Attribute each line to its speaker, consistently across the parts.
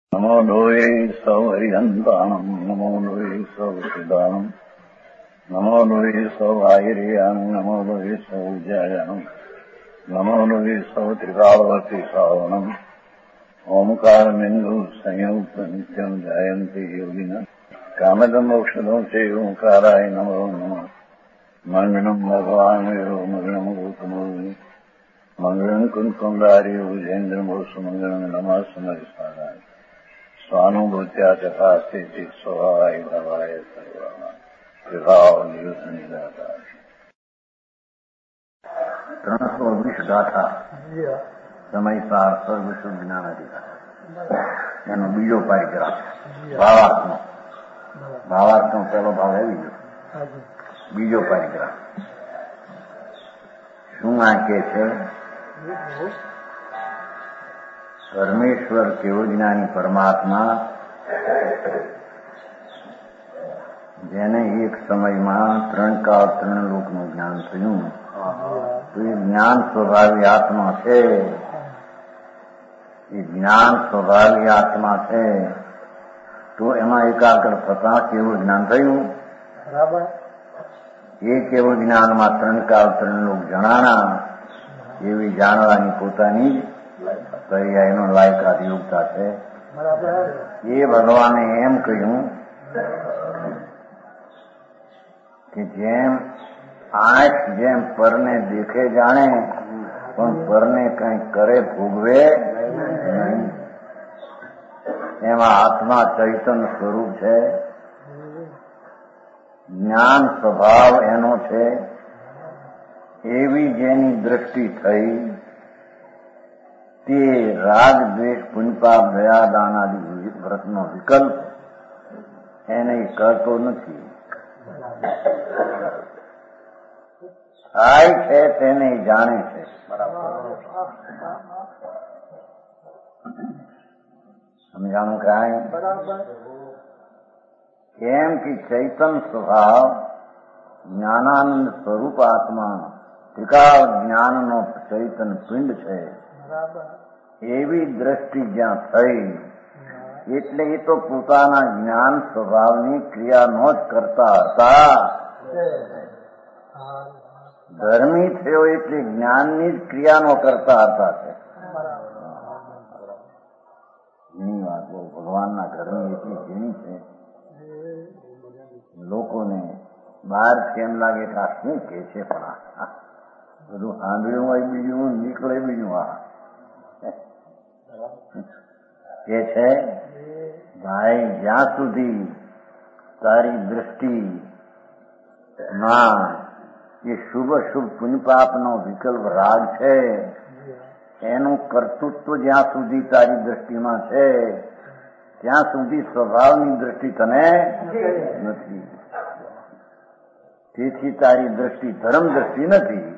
Speaker 1: નમો લોહે સૌ હરિહંતાણમ નમો લોહે સૌ સિદ્ધાણમ નમો લોહે સૌ આયર્યાણમ નમો લોહે સૌ જયાણમ નમો લોહે સૌ ત્રિકાળવતી શ્રાવણમ ઓમકારમિંદુ સંયુક્ત નિત્યમ જાયંતી યોગિના કામદમોક્ષદો છે ઓંકારાય નમો નમઃ મંગળમ ભગવાન મંગળમ ગૌતમોર્મિ મંગળમ કુંકુંડારી વિજેન્દ્રમોષ મંગળમ નમઃ સમરિસ્વારાય સ્વાનુભૂત્યા ચકાસ્તે સ્વભાવાય ભવાય સર્વા વિભાવ નિદાતા 320 ગાથા સમયસાર સર્વશુદ્ધ જ્ઞાન અધિકાર એનો બીજો પારિગ્રાફ ભાવાર્થનો પહેલો ભાવ આવી ગયો. બીજો પારિગ્રાફ શું આ કે છે? પરમેશ્વર કેવો જ્ઞાની પરમાત્મા જેને એક સમયમાં 3 કાળ 3 લોકનું જ્ઞાન થયું, તો એ જ્ઞાન સ્વભાવી આત્મા છે. એ જ્ઞાન સ્વભાવી આત્મા છે તો એમાં એકાગ્ર થતા કેવું જ્ઞાન થયું? બરાબર. એ કેવું જ્ઞાનમાં 3 કાળ 3 લોક જણાણા એવી જાણવાની પોતાની પર્યાયનો લાયકાત યોગતા છે. એ ભગવાને એમ કહ્યું કે જેમ આંખ જેમ પરને દેખે જાણે પણ પરને કંઈ કરે ભોગવે નહીં, એમાં આત્મા ચૈતન્ય સ્વરૂપ છે. જ્ઞાન સ્વભાવ એનો છે. એવી જેની દ્રષ્ટિ થઈ તે રાગ દ્વેષ પુણ્યપાપ દયા દાન આદિ વ્રતનો વિકલ્પ એને કરતો નથી. થાય છે તેને જાણે છે. સમજાણું કાંઈ? કેમ કે ચૈતન સ્વભાવ જ્ઞાનાનંદ સ્વરૂપ આત્મા ત્રિકાળ જ્ઞાનનો ચૈતન પિંડ છે. એવી દ્રષ્ટિ જ્યાં થઈ એટલે એ તો પોતાના જ્ઞાન સ્વભાવની ક્રિયાનો જ કરતા હતા. ધર્મી થયો એટલે જ્ઞાનની જ ક્રિયાનો કરતા હતા. એની વાત બહુ ભગવાનના ઘરની એટલી ઝીણી છે, લોકોને બહારથી એમ લાગે કે આ શું કે છે, પણ બધું સાંભળ્યું હોય બીજું, નીકળે બીજું. આ કે છે ભાઈ જ્યાં સુધી તારી દ્રષ્ટિ માં એ શુભ શુભ પુણ્યપાપનો વિકલ્પ રાગ છે, એનું કર્તૃત્વ જ્યાં સુધી તારી દ્રષ્ટિમાં છે ત્યાં સુધી સ્વભાવની દ્રષ્ટિ તને નથી. તેથી તારી દ્રષ્ટિ ધર્મ દ્રષ્ટિ નથી.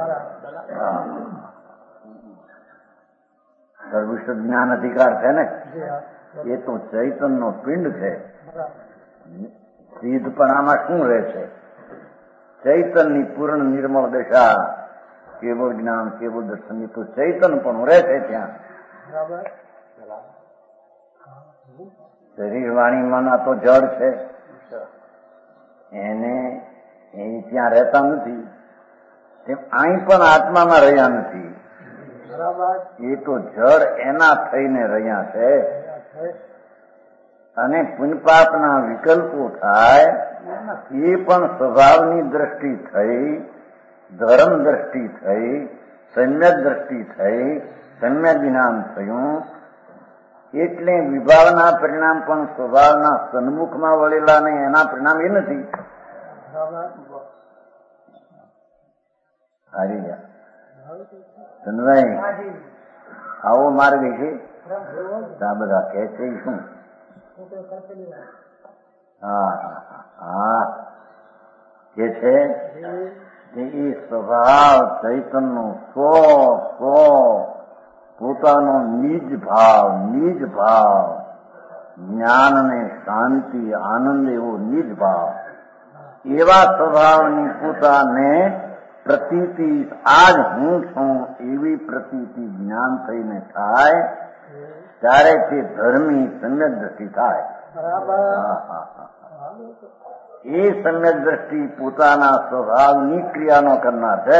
Speaker 1: સર્વશ્રેષ્ઠ જ્ઞાન અધિકાર છે ને, એ તો ચૈતનનો પિંડ છે. સિદ્ધપણામાં શું રહે છે? ચૈતનની પૂર્ણ નિર્મળ દશા, કેવળ જ્ઞાન કેવળ દર્શનની તો ચૈતન પણ રહે છે ત્યાં. શરીર વાણી મન આ તો જડ છે, એને એ ત્યાં રહેતા નથી. તેમ અહીં પણ આત્મામાં રહ્યા નથી. એ તો જડ એના થઈને રહ્યા છે. અને પુણ્યપાપના વિકલ્પો થાય એ પણ સ્વભાવની દ્રષ્ટિ થઈ, ધર્મ દ્રષ્ટિ થઈ, સમ્યક દ્રષ્ટિ થઈ, સમ્યક જ્ઞાન થયું. એટલે વિભાવના પરિણામ પણ સ્વભાવના સન્મુખમાં વળેલા ને એના પરિણામ એ નથી. હારી ગયા ચંદ્રભાઈ, આવો માર્ગ છે. આ બધા કે છે શું? હા કે છે કે એ સ્વભાવ ચૈતનનો પોતાનો નિજ ભાવ જ્ઞાન ને શાંતિ આનંદ એવો નિજ ભાવ, એવા સ્વભાવની પોતાને પ્રતીતિ આજ હું છું એવી પ્રતીતિ જ્ઞાન થઈને થાય ચારેથી ધર્મી સમ્યક દ્રષ્ટિ થાય. એ સમ્યક દ્રષ્ટિ પોતાના સ્વભાવની ક્રિયાનો કરનાર છે.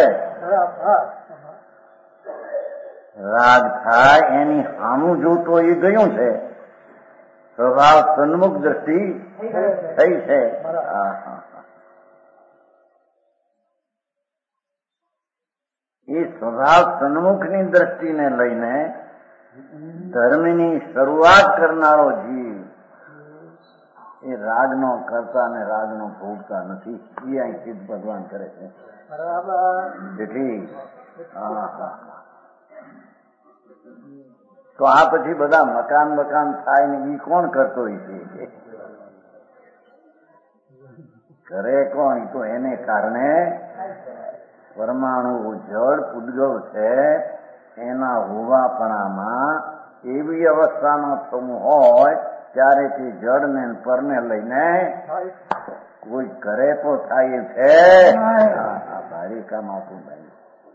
Speaker 1: રાગ થાય એની સામું જોતો એ ગયું છે. સ્વભાવ સન્મુખ દ્રષ્ટિ થઈ છે. એ સ્વભાવ સન્મુખની દ્રષ્ટિને લઈને ધર્મની શરૂઆત કરનારો જીવ એ રાગનો કરતા ને રાગનો ભોગતા નથી. એ અહીં સિદ્ધ ભગવાન કરે છે. જેથી તો આ પછી બધા મકાન થાય ને એ કોણ કરતો છે? કરે કોણ? તો એને કારણે પરમાણુ જળ પૂદગલ છે એના હોવાપણામાં એવી અવસ્થાનો સમૂહ હોય ત્યારે તે જળ ને પરને લઈને કોઈ કરે તો થાય છે. ભારે કામ આપું ભાઈ,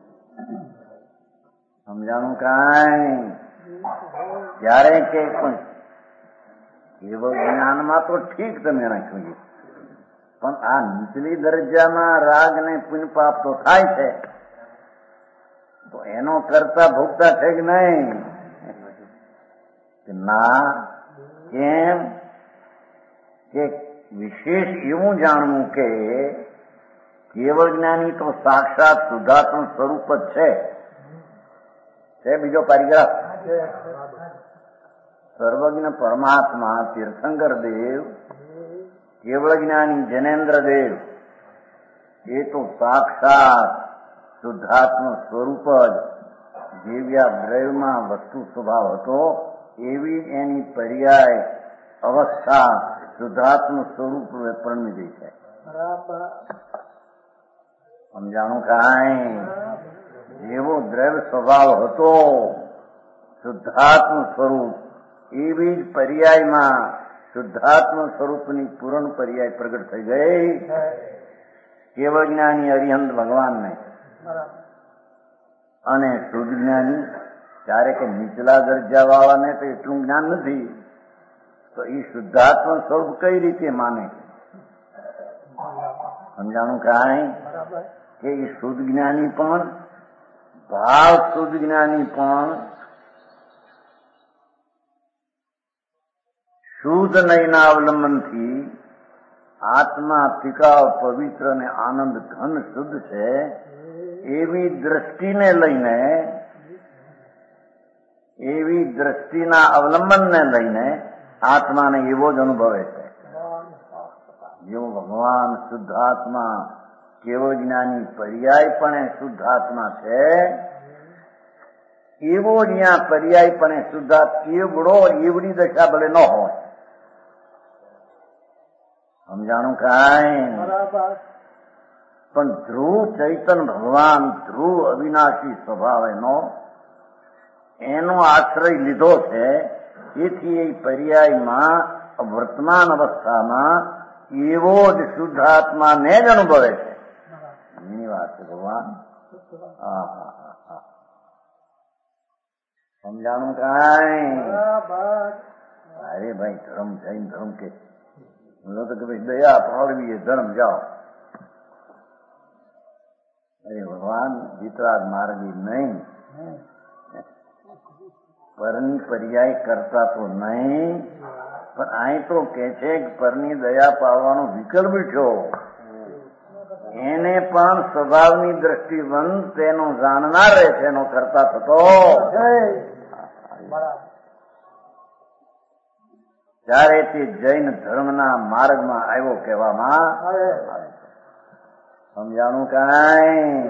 Speaker 1: સમજાણું કાંઈ? જ્યારે કે પણ કેવળ જ્ઞાનમાં તો ઠીક તમે રાખ્યું, પણ આ નીચલી દરજામાં રાગ ને પુણ્ય પાપ તો થાય છે, તો એનો કરતા ભોગતા છે કે નહીં? ના. કેમ કે વિશેષ એવું જાણવું કે કેવળ જ્ઞાની તો સાક્ષાત શુદ્ધાત્મ સ્વરૂપ જ છે. બીજો પરિગ્રહ સર્વજ્ઞ પરમાત્મા તીર્થંકર દેવ, કેવળ જ્ઞાની જનેન્દ્ર દેવ એ તો સાક્ષાત શુદ્ધાત્મ સ્વરૂપ જ. જેવ્યા દ્રવ્યમાં વસ્તુ સ્વભાવ હતો એવી એની પર્યાય અવસ્થા શુદ્ધાત્મ સ્વરૂપ પરમી ગઈ છે. સમજાણું કાંઈ? જેવો દ્રવ્ય સ્વભાવ હતો શુદ્ધાત્મ સ્વરૂપ, એવી જ પર્યાયમાં શુદ્ધાત્મ સ્વરૂપની પૂર્ણ પર્યાય પ્રગટ થઈ ગઈ કેવળ જ્ઞાની અરિહંત ભગવાનને. અને શુદ્ધ જ્ઞાની ત્યારે કે નીચલા દરજા વાળાને તો એટલું જ્ઞાન નથી, તો એ શુદ્ધાત્મ સ્વરૂપ કઈ રીતે માને? સમજાણું કાંઈ? કે એ શુદ્ધ જ્ઞાની પણ ભાવ શુદ્ધ જ્ઞાની પણ શુદ્ધ નયના અવલંબનથી આત્મા ટીકાવ પવિત્ર અને આનંદ ઘન શુદ્ધ છે એવી દ્રષ્ટિને લઈને, એવી દ્રષ્ટિના અવલંબનને લઈને આત્માને એવો જ અનુભવે છે. જેવો ભગવાન શુદ્ધાત્મા કેવો જ્ઞાની પર્યાયપણે શુદ્ધાત્મા છે, એવો જ્યાં પર્યાયપણે શુદ્ધાત્મા એવડો એવડી દશા ભલે ન હોય. સમજાણું કાંઈ? પણ ધ્રુવ ચૈતન ભગવાન, ધ્રુવ અવિનાશી સ્વભાવ એનો આશ્રય લીધો છે. એથી એ પર્યાયમાં વર્તમાન અવસ્થામાં એવો જ શુદ્ધાત્માને જ અનુભવે છે. એની વાત છે ભગવાન. સમજાણું કાંઈ? અરે ભાઈ ધર્મ જૈન ધર્મ કે ભાઈ દયા ફાળવી ધર્મ જાઓ. અરે ભગવાન વિતરાગ માર્ગી નહીં, પરની પર્યાય કરતા તો નહીં, પણ અહીં તો કે છે કે પરની દયા પાડવાનો વિકલ્પ છો. એને પણ સ્વભાવની દ્રષ્ટિબંધ તેનો જાણનાર રહે છે, એનો કરતા થતો. ત્યારે તે જૈન ધર્મના માર્ગમાં આવ્યો કહેવામાં. સમજાણું કાંઈ?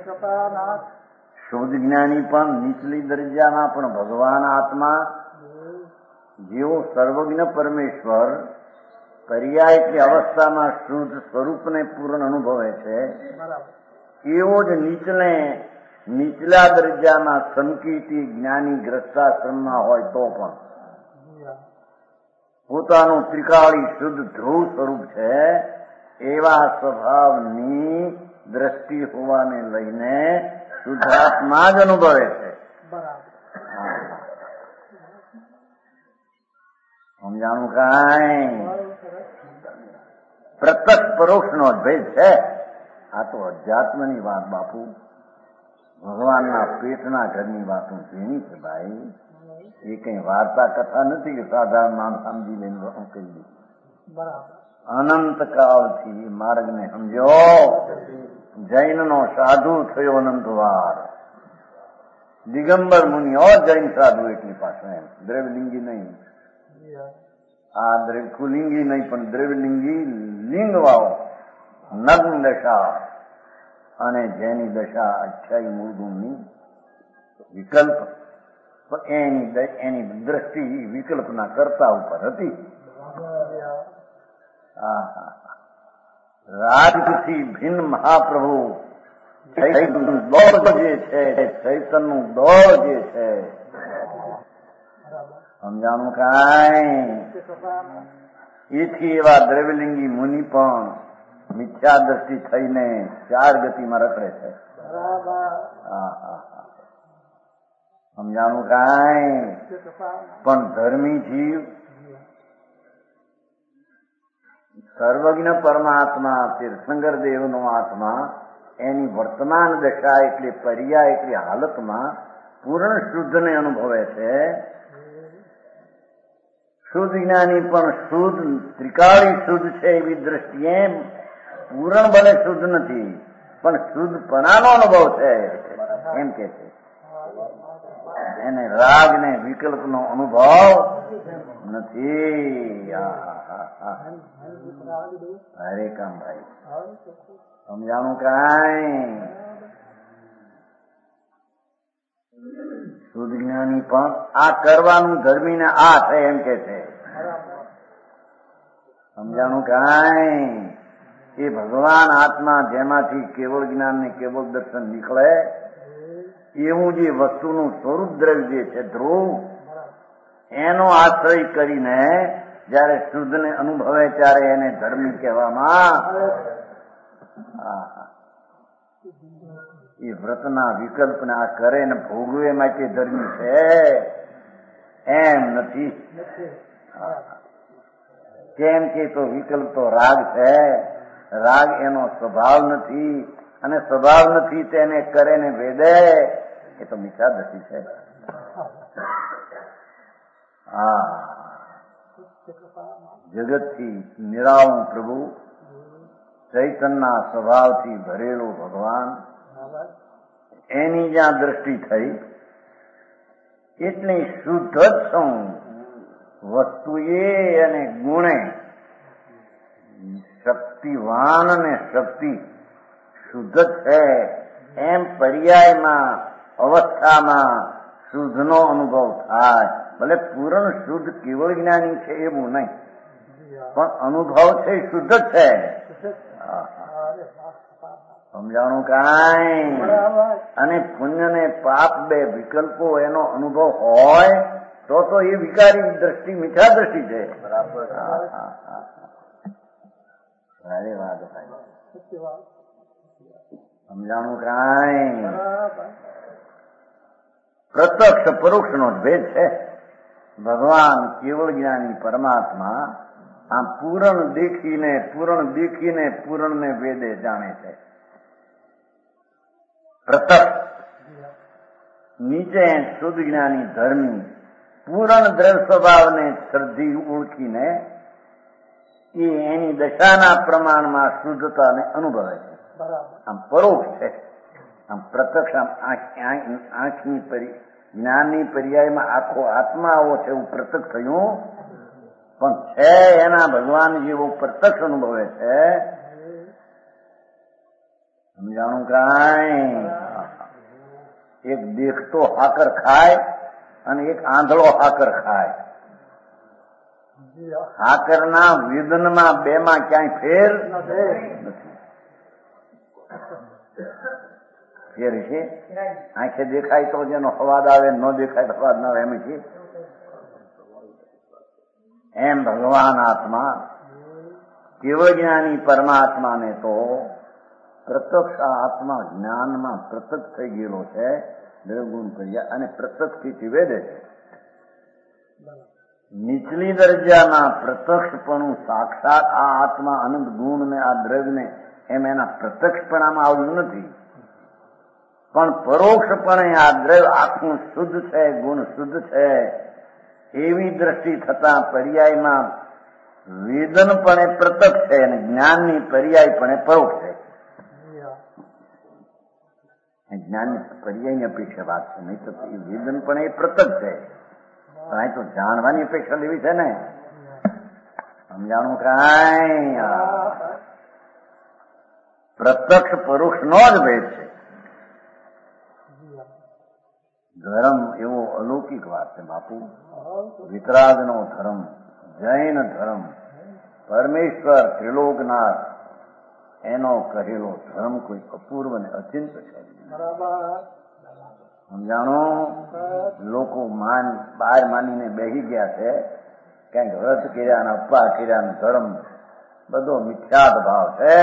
Speaker 1: શુદ્ધ જ્ઞાની પણ નીચલી દરજામાં પણ ભગવાન આત્મા જેવો સર્વજ્ઞ પરમેશ્વર પર્યાય કે અવસ્થામાં શુદ્ધ સ્વરૂપને પૂર્ણ અનુભવે છે, એવો જ નીચલા દરજામાં સંકિતી જ્ઞાની ગ્રસ્તાશ્રમમાં હોય તો પણ પોતાનું ત્રિકાળી શુદ્ધ ધ્રુવ સ્વરૂપ છે એવા સ્વભાવની દ્રષ્ટિ હોવાને લઈને શુદ્ધાત્મા જ અનુભવે છે. સમજાણું કાંઈ? પ્રત્યક્ષ પરોક્ષ નો ભેદ છે. આ તો અધ્યાત્મની વાત બાપુ, ભગવાનના પેટના ઘરની વાતો જેની છે ભાઈ. એ કઈ વાર્તા કથા નથી કે સાધારણ માણસ સમજી લઈને કરી દે. અનંત કાળથી માર્ગને સમજો. જૈનનો સાધુ થયો અનંતવાર, દિગંબર મુનિ ઓર જૈન સાધુ એટલી પાસે, દ્રવ્યલિંગી નહીં. આ કુલિંગી નહીં પણ દ્રવ્યલિંગી લિંગ વાળો નગ્ન દશા અને જેની દશા અઠ્યાવી મૂળગુણની વિકલ્પ, એની દ્રષ્ટિ વિકલ્પના કરતા ઉપર હતી. રાજથી ભિન્ન મહાપ્રભુ દોડ જે છે, ચૈતનનું દોડ જે છે, સમજાણું કાંઈ? એથી એવા દ્રવ્યલિંગી મુનિ પણ મિથ્યા દ્રષ્ટિ થઈને 4 ગતિમાં રખડે છે. સમજાણું કાંઈ? પણ ધર્મી જીવ સર્વજ્ઞ પરમાત્મા તીર્થંકર દેવનો આત્મા એની વર્તમાન દશા એટલે પર્યા એટલે હાલતમાં પૂર્ણ શુદ્ધને અનુભવે છે. શુદ્ધ જ્ઞાની પણ શુદ્ધ ત્રિકાળી શુદ્ધ છે એવી દ્રષ્ટિએ પૂર્ણ ભલે શુદ્ધ નથી પણ શુદ્ધપણાનો અનુભવ છે એમ કે છે. એને રાગ ને વિકલ્પનો અનુભવ નથી. હરે કામ ભાઈ, સમજાણું કાંઈ? શુદ્ધ જ્ઞાની પણ આ કરવાનું ધર્મીને આ છે એમ કે છે. સમજાણું કાંઈ? એ ભગવાન આત્મા જેમાંથી કેવળ જ્ઞાન ને કેવળ દર્શન નીકળે એવું જે વસ્તુનું સ્વરૂપ દ્રવ્ય જે છે ધ્રુવ, એનો આશ્રય કરીને જયારે શુદ્ધને અનુભવે ત્યારે એને ધર્મી કહેવામાં. એ વ્રતના વિકલ્પને આ કરે ને ભોગવે માટે ધર્મી છે એમ નથી. કેમ કે તો વિકલ્પ તો રાગ છે, રાગ એનો સ્વભાવ નથી, અને સ્વભાવ નથી તેને કરે ને વેદે એ તો મિથ્યા દ્રષ્ટિ છે. જગતથી નિરાળું પ્રભુ, ચૈતનના સ્વભાવથી ભરેલો ભગવાન, એની જ્યાં દ્રષ્ટિ થઈ એટલી શુદ્ધ જ છું. વસ્તુએ અને ગુણે શક્તિવાન અને શક્તિ શુદ્ધ છે એમ પર્યાયમાં અવસ્થામાં શુદ્ધનો અનુભવ થાય. ભલે પૂર્ણ શુદ્ધ કેવળ જ્ઞાની છે એવું નહીં, પણ અનુભવ છે શુદ્ધ જ છે. સમજાણું કાંઈ? અને પુણ્ય ને પાપ બે વિકલ્પો એનો અનુભવ હોય તો એ વિકારી દ્રષ્ટિ મિથ્યા દ્રષ્ટિ છે. બરાબર. સારી વાત ભાઈ, સમજાણું કાંઈ? પ્રત્યક્ષ પરોક્ષ નો ભેદ છે. ભગવાન કેવળ જ્ઞાની પરમાત્મા આ પૂરણ દેખીને પૂરણને વેદે જાણે છે. પ્રત્યક્ષ નીચે શુદ્ધ જ્ઞાની ધર્મી પૂરણ દ્રવ્ય સ્વભાવને શ્રદ્ધી ઓળખીને એ એની દશાના પ્રમાણમાં શુદ્ધતાને અનુભવે છે. આમ પરોક્ષ છે. આમ પ્રત્યક્ષ આંખની જ્ઞાનની પર્યાયમાં આખો આત્મા આવો છે એવું પ્રત્યક્ષ થયું, પણ છે એના ભગવાન જેવો પ્રત્યક્ષ અનુભવે છે. સમજાણું કાંઈ? એક દેખતો હાકર ખાય અને એક આંધળો હાકર ખાય. હાકરના વેદનમાં બેમાં ક્યાંય ફેર નથી. ફેર છે આંખે દેખાય તો જેનો અવાજ આવે, ન દેખાય તો અવાજ ના આવે એમ છે. એમ ભગવાન આત્મા કેવળ જ્ઞાની પરમાત્માને તો પ્રત્યક્ષ આત્મા જ્ઞાનમાં પ્રત્યક્ષ થઈ ગયેલો છે. દ્રવગુણ કર્યા અને પ્રત્યક્ષથી વેદે છે. નીચલી દરજાના પ્રત્યક્ષપણું સાક્ષાત આ આત્મા અનંત ગુણ ને આ દ્રવ્યને એમ એના પ્રત્યક્ષપણામાં આવ્યું નથી, પણ પરોક્ષપણે આ દ્રવ્ય આખું શુદ્ધ છે, ગુણ શુદ્ધ છે એવી દ્રષ્ટિ થતા પર્યાયમાં વેદનપણે પ્રત્યક્ષ છે અને જ્ઞાનની પર્યાયપણે પરોક્ષ છે. જ્ઞાનની પર્યાયની અપેક્ષા વાત છે, નહીં તો વેદનપણે એ પ્રત્યક્ષ છે, પણ અહીં તો જાણવાની અપેક્ષા લેવી છે ને. સમજાણું કાંઈ? પ્રત્યક્ષ પરોક્ષ નો જ ભેદ છે. ધર્મ એવો અલૌકિક વાત છે બાપુ. વિતરાગનો ધર્મ, જૈન ધર્મ, પરમેશ્વર ત્રિલોકનાથ એનો કહેલો ધર્મ કોઈ અપૂર્વ ને અચિંત છે. સમજાણો? લોકો બહાર માનીને બેસી ગયા છે ક્યાંક વ્રત કર્યા ને અપા કર્યા ને ધર્મ બધો મિથ્યાત ભાવ છે.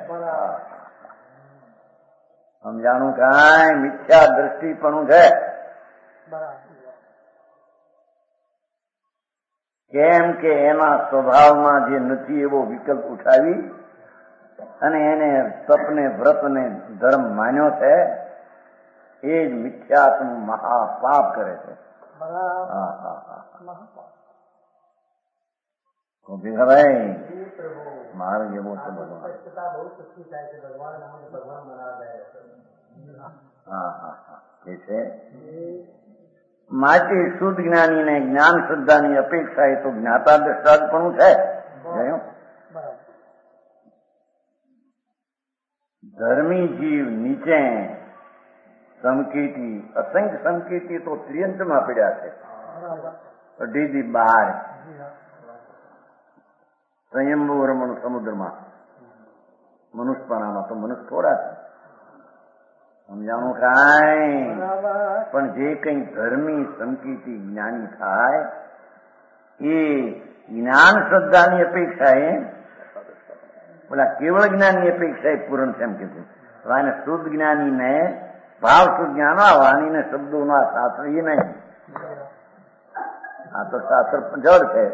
Speaker 1: સમજાણું કાંઈ? મિથ્યા દ્રષ્ટિપણું છે. કેમ કે એના સ્વભાવમાં જે નથી એવો વિકલ્પ ઉઠાવી અને એને તપને વ્રતને ધર્મ માન્યો છે એ જ મિથ્યાત્મનું મહાપાપ કરે છે. ભાઈ માર્ગ એવો છે ભગવાન. એ છે માટે શુદ્ધ જ્ઞાનીને જ્ઞાન શ્રદ્ધાની અપેક્ષા એ તો જ્ઞાતા દ્રષ્ટાપણું છે. ધર્મી જીવ નીચે સંકેતી અસંખ્ય સંકેતી તો ત્રિયંતમાં પડ્યા છે. અઢીથી 12 સ્વયંભૂ રમણ સમુદ્રમાં મનુષ્યપણામાં તો મનુષ્ય થોડા છે. સમજાણું કાંઈ? પણ જે કઈ ધર્મી સંકેતી જ્ઞાની થાય એ જ્ઞાન શ્રદ્ધાની અપેક્ષા એ પેલા કેવળ જ્ઞાનની અપેક્ષા એ પૂરણ છે એમ કીધું. એને શુદ્ધ જ્ઞાનીને ભાવ શુદ્ધ જ્ઞાન વાણીને શબ્દોનો આ શાસ્ત્ર એ નહીં. આ તો શાસ્ત્ર જળ છે.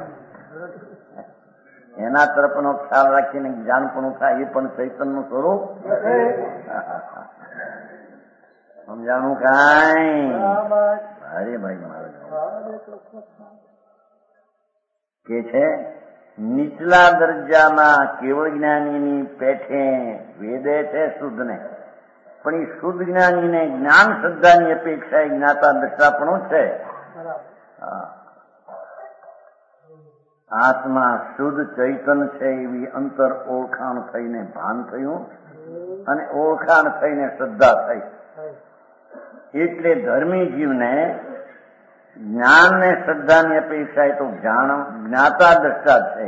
Speaker 1: એના તરફનો ખ્યાલ રાખીને જ્ઞાનપણું થાય એ પણ ચૈતન્યનું સ્વરૂપ. સમજાણું કાંઈ? અરે ભાઈ મારે કે છે નીચલા દરજાના કેવળ જ્ઞાનીની પેઠે વેદે છે શુદ્ધ ને, પણ એ શુદ્ધ જ્ઞાનીને જ્ઞાન શ્રદ્ધાની અપેક્ષા એ જ્ઞાતા દ્રષ્ટાપણું છે. આત્મા શુદ્ધ ચૈતન છે એવી અંતર ઓળખાણ થઈને ભાન થયું અને ઓળખાણ થઈને શ્રદ્ધા થઈ. એટલે ધર્મી જીવને જ્ઞાન ને શ્રદ્ધાની અપેક્ષા એ તો જ્ઞાતા દ્રષ્ટા છે.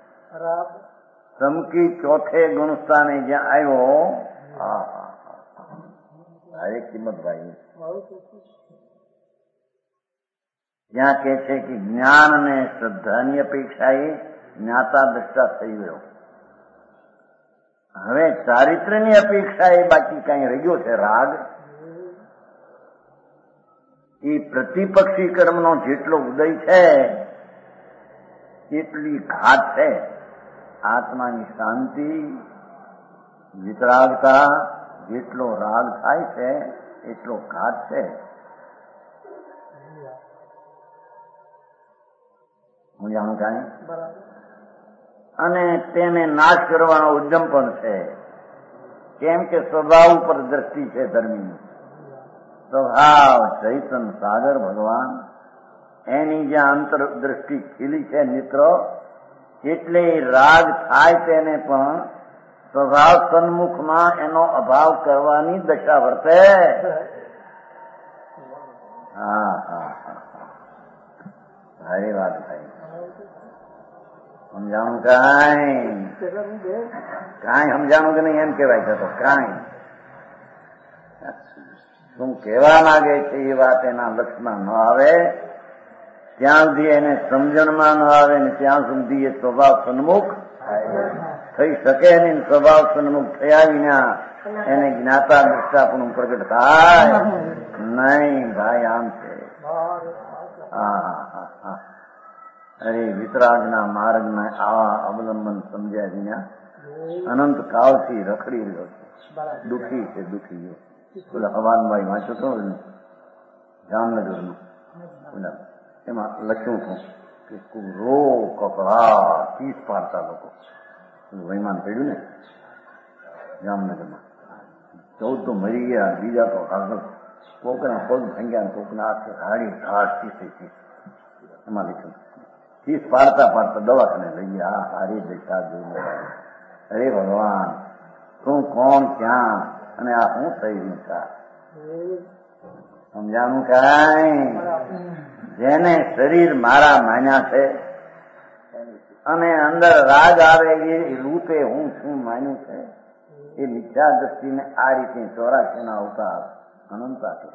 Speaker 1: સમકી ચોથે ગુણસ્થાને જ્યાં આવ્યો હરેક કિંમત ભાઈ જ્યાં કે છે કે જ્ઞાન અને શ્રદ્ધાની અપેક્ષા એ જ્ઞાતા દ્રષ્ટા થઈ ગયો. હવે ચારિત્ર્યની અપેક્ષા એ બાકી કઈ રહ્યો છે રાગ. એ પ્રતિપક્ષી કર્મનો જેટલો ઉદય છે એટલી ઘાત છે. આત્માની શાંતિ વિતરાગતા જેટલો રાગ થાય છે એટલો ઘાત છે. હું જાણું કાંઈ? અને તેને નાશ કરવાનો ઉદ્યમ પણ છે. કેમ કે સ્વભાવ ઉપર દ્રષ્ટિ છે ધર્મીની. સ્વભાવ ચૈતન સાગર ભગવાન એની જ્યાં અંતર દ્રષ્ટિ ખીલી છે મિત્રો, એટલે રાગ થાય તેને પણ સ્વભાવ સન્મુખમાં એનો અભાવ કરવાની દશા વર્તે. સારી વાત ભાઈ. સમજાણું કાંઈ? કાંઈ સમજાણું કે નહીં એમ કેવાય છે. તો કાંઈ શું કહેવા માંગે છે એ વાત એના લક્ષમાં ન આવે ત્યાં સુધી એને સમજણમાં ન આવે ને ત્યાં સુધી એ સ્વભાવ સન્મુખ થઈ શકે નહીં. સ્વભાવ સન્મુખ થયા વિના એને જ્ઞાતા દ્રષ્ટાપણું પ્રગટ થાય નહીં. ભાઈ આમ છે. અરે વિતરાગના માર્ગના આવા અવલંબન સમજ્યા વિના અનંત કાળથી રખડી રહ્યો છે. દુઃખી છે, દુઃખી. પેલા હવાનભાઈ વાંચો તો જામનગરનું એમાં લખ્યું હતું કે રો કપડા 30 પાડતા લોકો વહીમાન પડ્યું ને જામનગરમાં 14 તો મરી ગયા, બીજા તો આગળ કોકના પગ ભાંગ્યા, કોકના હાથે હાડી ધાડ 30 એમાં લખ્યું 30 પાડતા દવાખાને લઈ ગયા. હારી દશા જોઈ. અરે ભગવાન, તું કોણ, ક્યાં અને આ શું થઈ રહ્યું છે? સમજાણું કાંઈ? જેને શરીર મારા માન્યા છે અને અંદર રાગ આવે એ રૂપે હું શું માન્યું છે, એ મિથ્યા દ્રષ્ટિને આ રીતે 84 ના અવતાર અનંતા છે.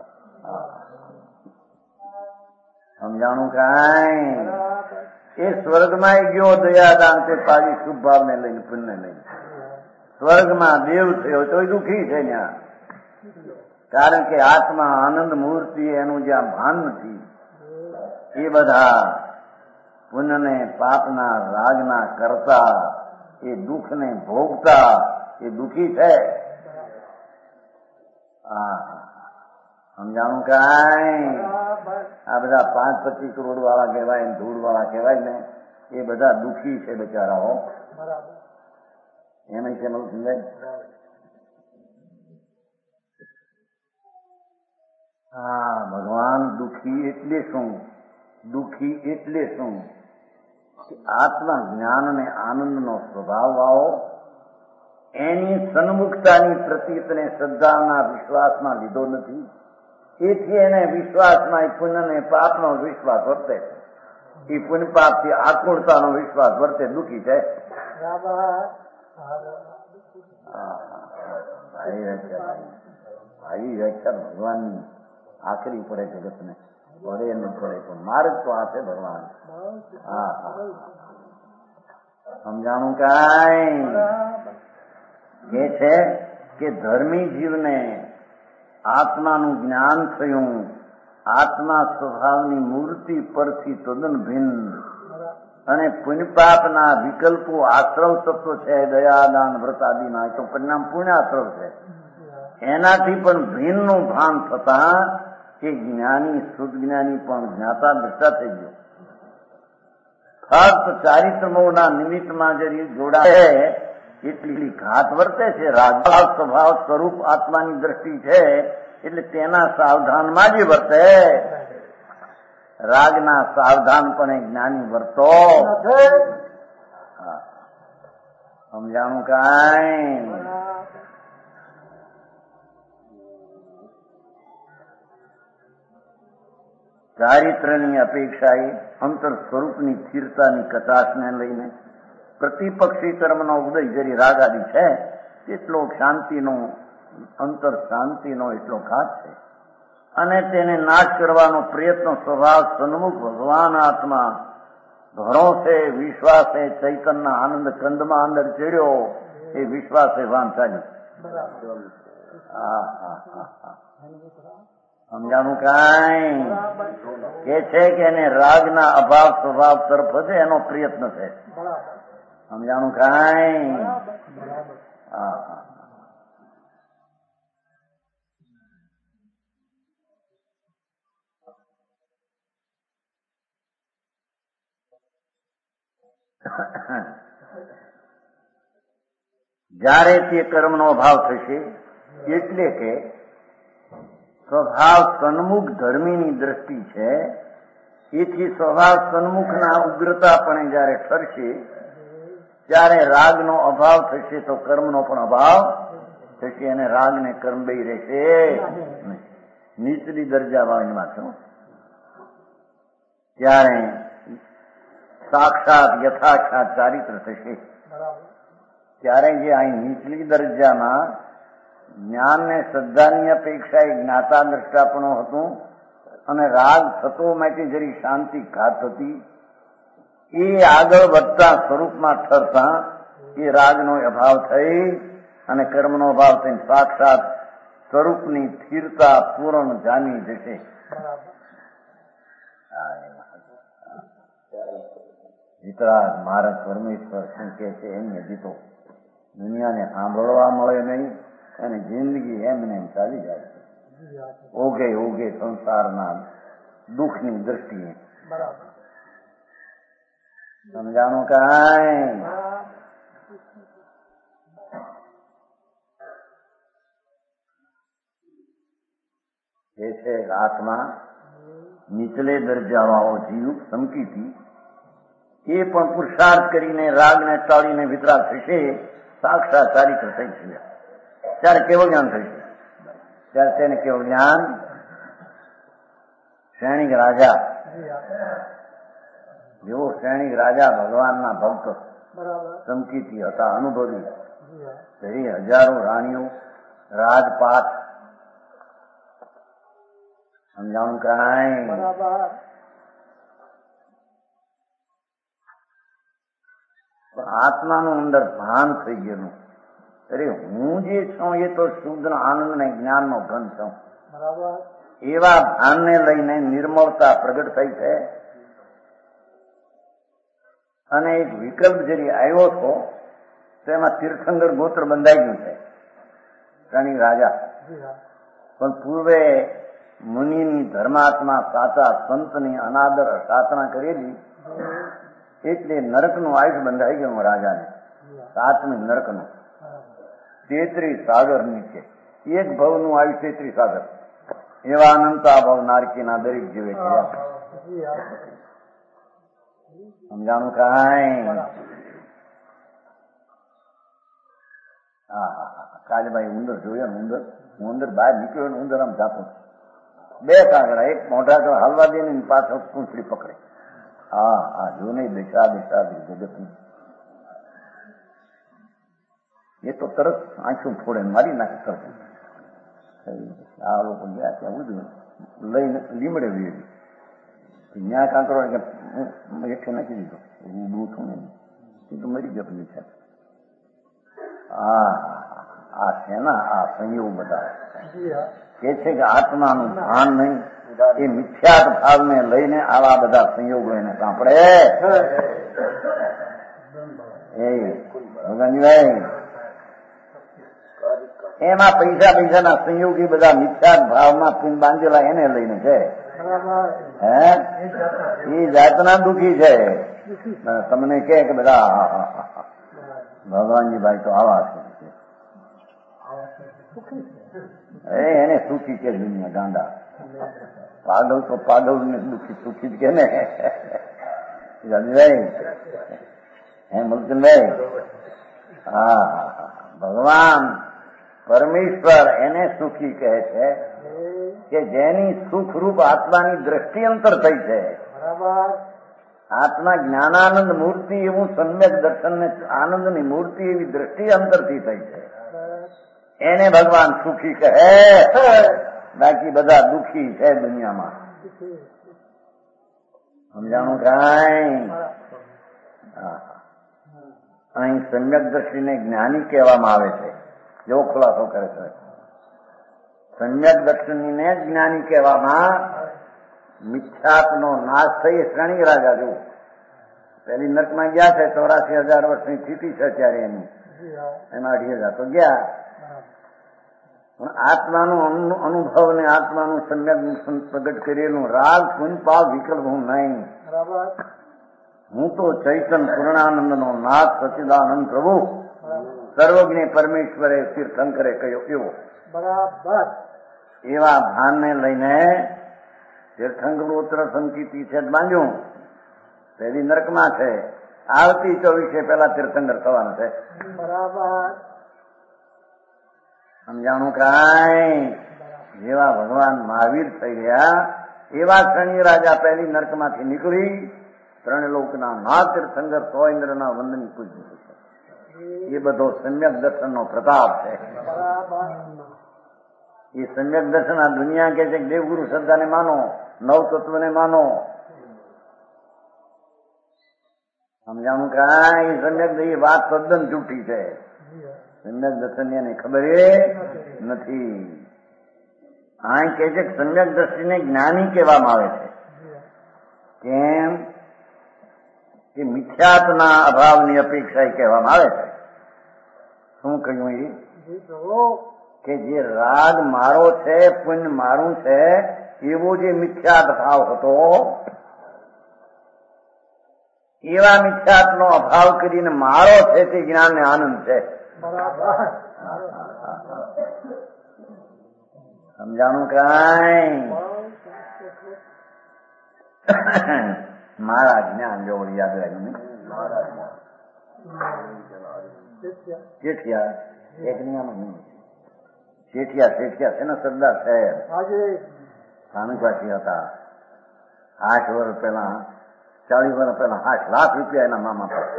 Speaker 1: સમજાણું કાંઈ? એ સ્વર્ગમાં ગયો દયાદાન તે પાડી શુભ ભાવને લઈને, પુણ્યને લઈને સ્વર્ગમાં દેવ થયો તોય દુઃખી છે ત્યાં. કારણ કે આત્મા આનંદ મૂર્તિ એનું જ્યાં ભાન નથી. એ બધા પુણ્યને પાપના રાગના કરતા, એ દુઃખને ભોગતા એ દુઃખી છે. સમજાણું કાંઈ? આ બધા 5-25 કરોડ વાળા કહેવાય, ધૂળ વાળા કહેવાય ને, એ બધા દુઃખી છે બિચારાઓ. એમ છે મને સમજાય? ભગવાન દુઃખી એટલે શું? દુઃખી એટલે શું? આત્મા જ્ઞાન અને આનંદનો સ્વભાવ વાળો, એની સન્મુખતાની પ્રતીતને શ્રદ્ધાના વિશ્વાસમાં લીધો નથી. એથી એને વિશ્વાસમાં પુણ્ય અને પાપનો વિશ્વાસ વર્તે. એ પુણ્ય પાપથી આકુળતાનો વિશ્વાસ વર્તે, દુઃખી છે. ભાઈ વ્યાખ્યા ભગવાનની આખરી પડે જગતને, પડે ન પડે પણ માર્ગ તો આ છે ભગવાન. સમજાણું કાંઈ? કે છે કે ધર્મી જીવને આત્માનું જ્ઞાન થયું, આત્મા સ્વભાવની મૂર્તિ પરથી તદ્દન ભિન્ન, અને પુણ્યપાપના વિકલ્પો આશ્રવ તત્વ છે, દયાદાન વ્રત આદિના, તો પરિણામ પુણ્યાશ્રવ છે. એનાથી પણ ભિન્નનું ભાન થતા કે જ્ઞાની શુદ્ધ જ્ઞાની પણ જ્ઞાતા દ્રષ્ટા થઈ ગયો. ફક્ત ચારિત્રમોના નિમિત્તમાં જે જોડાય એટલી ઘાત વર્તે છે. રાગ સ્વભાવ સ્વરૂપ આત્માની દ્રષ્ટિ છે એટલે તેના સાવધાનમાં જ વર્તે. રાગના સાવધાનપણે જ્ઞાની વર્તો. સમજાણું કાંઈ? ચારિત્રની અપેક્ષાએ અંતર સ્વરૂપની સ્થિરતાની કચાશને લઈને પ્રતિપક્ષી કર્મનો ઉદય જરી રાગ આદિ છે એટલો શાંતિનો, અંતર શાંતિનો એટલો ઘાત છે. અને તેને નાશ કરવાનો પ્રયત્ન સ્વભાવ સન્મુખ ભગવાન આત્મા ભરોસે વિશ્વાસે ચૈતનના આનંદ કંદમાં અંદર ચડ્યો, એ વિશ્વાસે વાન ચાલ્યું. સમજાણું કાંઈ? કે છે કે એને રાગના અભાવ સ્વભાવ તરફ જ એનો પ્રયત્ન છે. સમજાણું કાંઈ? જ્યારે તે કર્મનો અભાવ થશે એટલે કે સ્વભાવ સન્મુખ ધર્મીની દ્રષ્ટિ છે, એથી સ્વભાવ સન્મુખના ઉગ્રતાપણે જયારે ઠરશે ત્યારે રાગનો અભાવ થશે તો કર્મનો પણ અભાવ થશે, અને રાગને કર્મ બે રહેશે. નીચલી દરજાવાળીમાં છો ત્યારે સાક્ષાત યથાક્ષાત ચારિત્ર થશે. ત્યારે જે અહીં નીચલી દરજામાં જ્ઞાનને શ્રદ્ધાની અપેક્ષાએ જ્ઞાતા દ્રષ્ટાપણો હતું અને રાગ થતો માટે જરી શાંતિ ઘાત હતી, એ આગળ વધતા સ્વરૂપમાં ઠરતા એ રાગનો અભાવ થઈ અને કર્મનો અભાવ થઈને સાક્ષાત સ્વરૂપની સ્થિરતા પૂર્ણ જામી જશે. વિતરાગ મહારાજ પરમેશ્વર શું કે છે એમ હજી તો દુનિયાને સાંભળવા મળે નહીં અને જિંદગી એમને એમ ચાલી જાય છે ઓગે ઓગે સંસારના દુઃખની દ્રષ્ટિએ. સમજાણું કાંઈ? એ છે આત્મા નીચલે દરજાવાળો જીવ સમકીથી એ પણ પુરુષાર્થ કરીને રાગને ટાળીને વિતરાગ થશે, સાક્ષાત ચારિત્ર થઈ છે. ત્યારે કેવું જ્ઞાન થશે? ત્યારે તેને કેવું જ્ઞાન? સૈનિક રાજા જેવો સૈનિક રાજા ભગવાનના ભક્ત સમકીથી હતા, અનુભવી તેરી હજારો રાણીઓ, રાજપાટ. સમજાણું કાંઈ? આત્માનું અંદર ભાન થઈ ગયેલું, અરે હું જે છું એ તો શુદ્ધ આનંદ ને જ્ઞાન નો ઘન છું. એવા ભાનને લઈને નિર્મળતા પ્રગટ થઈ છે. અને એક વિકલ્પ જરી આવ્યો હતો તેમાં તીર્થંકર ગોત્ર બંધાઈ ગયું છે, શનિ રાજા. પણ પૂર્વે મુનિની ધર્માત્મા સાચા સંતની અનાદર સાધના કરેલી એટલે નરકનું આયુષ બંધાઈ ગયું રાજાને. સાતમી નરકનું 33 સાગર નીચે એક ભવનું આયુષ 33 સાગર. એવા અનંતા ભાવ નારકીના દરેક જીવે કર્યા. સમજાણું કાંઈ? હા, કાલભાઈ ઉંદર જોયો ને, હું અંદર બહાર નીકળ્યો ને ઉંદર આમ જાપું, 2 કાગડા, એક મોઢા તો હાલવા દે ને પાછળ પૂંછડી પકડે. હા જો નહીં દિશા જગતની એ તો તરત આંખું ફોડે મારી નાખે તરત. આ લોકો ગયા ત્યાં ઉડ્યું લઈને લીમડે વીડી ત્યાં કાંકરો હેઠે નાખી દીધો. બૂઠું નહીં એ તો મરી ગયો છે. આ શેના આ સંયોગ બધા કે છે કે આત્માનું ભાન નહીં, એ મિથ્યાત ભાવને લઈને આવા બધા સંયોગો એને સાંભળે. એ ભગવાનજીભાઈ એમાં પૈસાના સંયોગી બધા મિથ્યાત ભાવમાં બાંધેલા એને લઈને છે. હે એ જાતના દુઃખી છે. તમને કે બધા ભગવાનજીભાઈ તો આવા છે, એને સુખી કે દુનિયા ગાંડા. પાગલ તો પાગલ ને દુઃખી સુખી જ કે ને. હે મુલચંદભાઈ, હા ભગવાન પરમેશ્વર એને સુખી કહે છે કે જેની સુખરૂપ આત્માની દ્રષ્ટિ અંતર થઈ છે. આત્મા જ્ઞાનાનંદ મૂર્તિ એવું સમ્યક દર્શન ને આનંદની મૂર્તિ એવી દ્રષ્ટિ અંતરથી થઈ છે. એને ભગવાન સુખી કહે, બાકી બધા દુઃખી છે દુનિયામાં. સમજાણું કાંઈ? અહીં સમ્યક દ્રષ્ટિને જ્ઞાની કહેવામાં આવે છે. જેવો ખુલાસો કરે છે, સમ્યક દર્શનીને જ્ઞાની કહેવામાં. મિથ્યાત્વનો નાશ થઈ શ્રેણી રાજા જેવું પેલી નર્કમાં ગયા છે. 84,000 વર્ષની સ્થિતિ છે ત્યારે એની, એમાં 2,000 તો ગયા. પણ આત્માનું અનુભવ ને આત્માનું સમ્યક પ્રગટ કરેલું રાગ પુનપાવ વિકલ્પ હું નહીં. હું તો ચૈતન પૂર્ણાનંદ નો નાથ સચિદાનંદ પ્રભુ સર્વજ્ઞ પરમેશ્વરે તીર્થંકરે કહ્યો એવો બરાબર. એવા ભાનને લઈને તીર્થંકરોત્ર સંકિતિ છે બાંધ્યું. પેલી નરકમાં છે, આવતી 24 પહેલા તીર્થંકર થવાનું છે. બરાબર. સમજાણું કાંઈ? જેવા ભગવાન મહાવીર થઈ ગયા એવા શનિ રાજા પહેલી નરકમાંથી નીકળી 3 લોકના ના તીર્થંકર 100 ઇન્દ્રના વંદની પૂજ્ય છે. એ બધો સમ્યક દર્શનનો પ્રતાપ છે. એ સમ્યક દર્શન આ દુનિયા કે છે દેવગુરુ શ્રદ્ધાને માનો, નવતત્વને માનો. સમજાણું કાંઈ? સમ્યક એ વાત તદ્દન જૂઠી છે. સમ્યક દર્શન એને ખબર નથી. આ કે છે સમ્યક દ્રષ્ટિને જ્ઞાની કહેવામાં આવે છે. કેમ? એ મિથ્યાત્વના અભાવની અપેક્ષા કહેવામાં આવે છે. શું કહ્યું એ? કે જે રાગ મારો છે, પુણ્ય મારું છે, એવો જે મિથ્યાત્વ ભાવ હતો, એવા મિથ્યાત્વનો અભાવ કરીને મારો છે તે જ્ઞાનને આનંદ છે. સમજાણું કાંઈ? મારા જ્ઞાન જેવો યાદ રાખ્યું નહીં. શેઠિયા એક નિયમ નહીં. શેઠિયા છે ને સરદાર સાહેબ સ્થાનિકવાસી હતા. 8 વર્ષ પહેલા 40 વર્ષ પહેલા 8 લાખ રૂપિયા એના મામા પાસે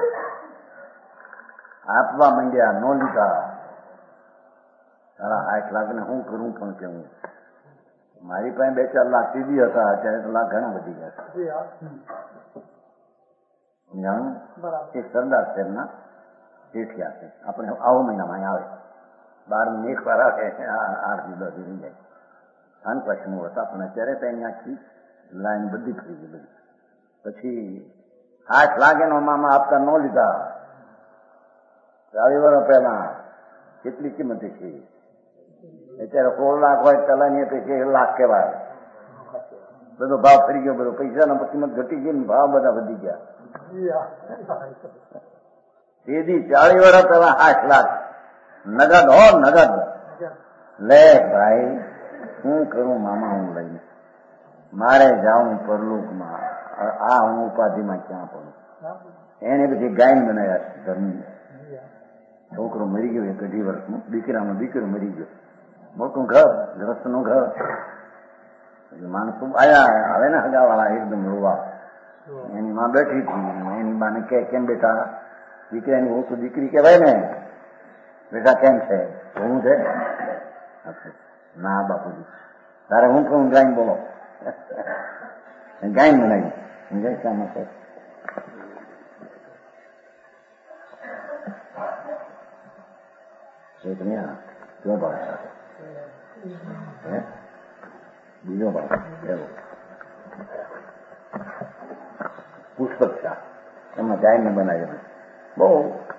Speaker 1: આપવા માંડ્યા, નો લીધા. સારા 8 લાખ ને હું કરું પણ કેવું? મારી પાસે 2-4 લાખ સીધી હતા, અત્યારે તો લાખ ઘણા વધી ગયા. જાણું એ સરદાર સાહેબના શેઠિયા છે. આપણે આવો મહિનામાં આવે, 12 એક વાર આવે, 8-10 રહી જાય. સ્થાનપાસી મૂળ હતા, પણ અત્યારે તો એની આખી લાઈન બધી થઈ ગઈ. બધી પછી 8 લાખ એનો મામા આપતા ન લીધા. 40 વર્ષ પહેલા કેટલી કિંમત છે? અત્યારે 16 લાખ હોય પેલાની અપેક્ષા 1 લાખ કહેવાય. બધો ભાવ ફરી ગયો, બધો પૈસાનો કિંમત ઘટી ગઈ, ભાવ બધા વધી ગયા. સીધી 40 વર્ષ પહેલા 8 લાખ નગદ હો, નગદ લે ભાઈ. શું કરું મામા? હું લઈને મારે જાઉં પરલોકમાં, આ હું ઉપાધિમાં ક્યાં પડું? એને બધી ગાયન બનાવ્યા છે ધર્મની. છોકરો મરી ગયો 1-2 વર્ષનું, દીકરાનો દીકરો મરી ગયો, મોટું ઘર, ગ્રસ્તનું ઘર. માણસો આયા, આવે ને હગાવાળા એકદમ રોવા. એની માં બેઠી હતી, એની બાને કે કેમ બેટા? દીકરાની ઓછું દીકરી કહેવાય ને, બેટા કેમ છે? હું છે? ના બાપુજી, તારે હું કહું ગાયન બોલો. ગાયન બનાવી સમજાય શામાં છે? કયો ભાવ? બીજો ભાવ એવો પુષ્પક શાહ, એમાં ગાયન બનાવ્યું. બહુ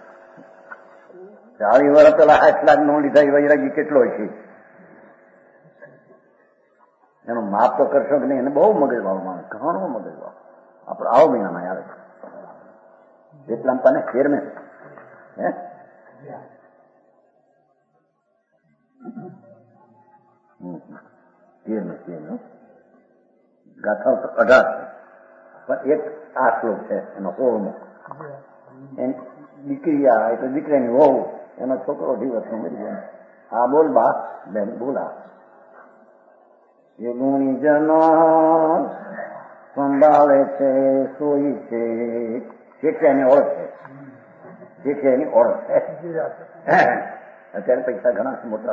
Speaker 1: 40 વર્ષ પેલા 8 લાખ નો લીધા વૈરાગી કેટલો છે એનો માપ તો કરશો કે નહીં? એને બહુ મગજવાળો માણસ, ઘણો મગજવાળો. આપડે આવો મહિનામાં આવે એટલા તને ખેર ને હે ગાથા તો 18 પણ એક આ શ્લોક છે એનો 16મો. એની દીકરી આ એટલે દીકરાની વહુ, એનો છોકરો દિવસનો મરી જાય. હા બોલ બા, બેન બોલા. એ ગુણીજનો સંભાળે છે, સોઈ છે. શેઠિયાની ઓળખ છે, શેઠિયાની ઓળખ છે. અત્યારે પૈસા ઘણા મોટા.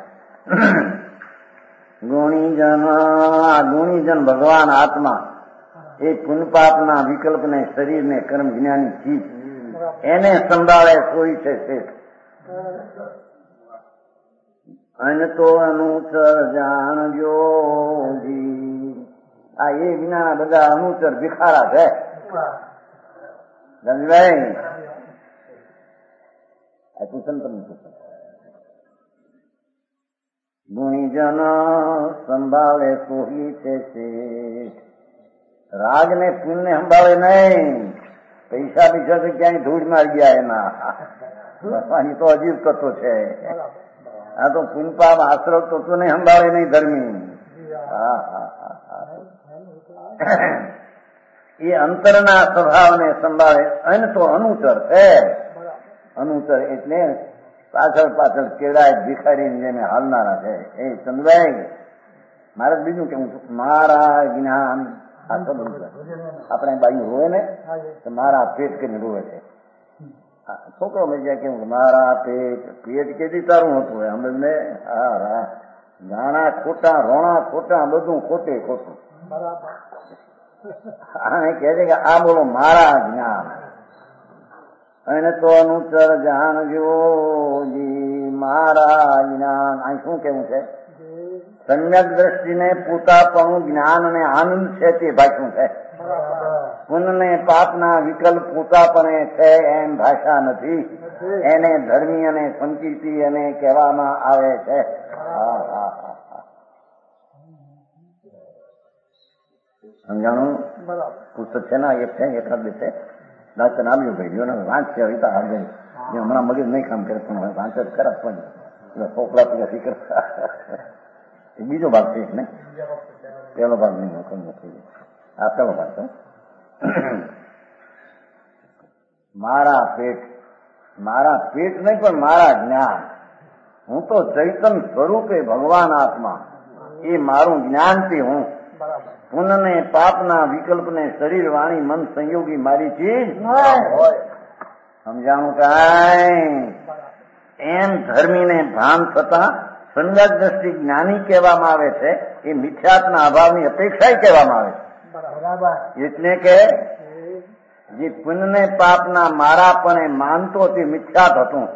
Speaker 1: ગુણીજન ભગવાન આત્મા એ પુનપાપના વિકલ્પને, શરીરને, કર્મ જ્ઞાની ચીજ એને સંભાળે, સોઈ છે શેઠ. અન તો અનુચર જાણજો જી. આ એ વિના બધા અનુચર ભિખારા છે. સમજાય? આ પૂછન તમને પૂછન. ગુણીજન સંભાળે સોઈ છે શેઠ. રાગ ને પુણ્ય સંભાળે નહીં. પૈસા બીજા તો ક્યાંય ધૂળ મારી ગયા એના. તો અજીબ તત્વ છે. આ તો પુનપાપ આશ્રવ તત્વ ને સંભાળે નહીં ધર્મી. એ અંતરના સ્વભાવને સંભાળે. અને તો અનુચર છે. અનુચર એટલે પાછળ પાછળ કેળાય ભિખારી જેને હાલનારા છે. એ સમજાય? મારે બીજું કેવું છું, મારા જ્ઞાન આ તો આપણે બાયું રોવે ને તો મારા પેટ કરીને રોવે છે. છોકરો મેં જ્યાં કેવું મારા પેટ કેદી તારું હતું અમને. હા ગાણા ખોટા, રોણા ખોટા, બધું ખોટે ખોટું. આને કહે છે કે આ બોલો મારા જ્ઞાન. અને તો અનુચર જાણજો જી મારા જ્ઞાન. અહીં શું કેવું છે? સમ્યક દ્રષ્ટિને પૂતાપણું જ્ઞાન અને આનંદ છે તે ભાષણ છે. પુણ્યને પાપના વિકલ્પ પોતાપણે છે એમ ભાષા નથી. એને ધર્મી અને સંકીર્તિ એને કહેવામાં આવે છે. સમજાણું? પુસ્તક છે ને એક છે એકાદ બે છે ડાક્ટર આવ્યું ભાઈ વાંચશે હવે તો હાલ હમણાં મગજ નહીં કામ કરે પણ વાંચ જ ખરા પણ પોપડા પછી કરતા. એ બીજો ભાગ છે ને પેલો ભાગ નહીં નથી આ પેલો ભાગ છે. મારા પેટ નહીં પણ મારા જ્ઞાન. હું તો ચૈતન સ્વરૂપે ભગવાન આત્મા એ મારું જ્ઞાનથી હું. પુણ્યને પાપના વિકલ્પને શરીર વાણી મન સંયોગી મારી ચીજ સમજાણું કાંઈ એમ ધર્મીને ભાન થતા સંગત દ્રષ્ટિ જ્ઞાની કહેવામાં આવે છે. એ મિથ્યાત્વના અભાવની અપેક્ષા કહેવામાં આવે છે. એટલે કે જે પુણ્યને પાપના મારાપણે માનતો તે મિથ્યાત હતું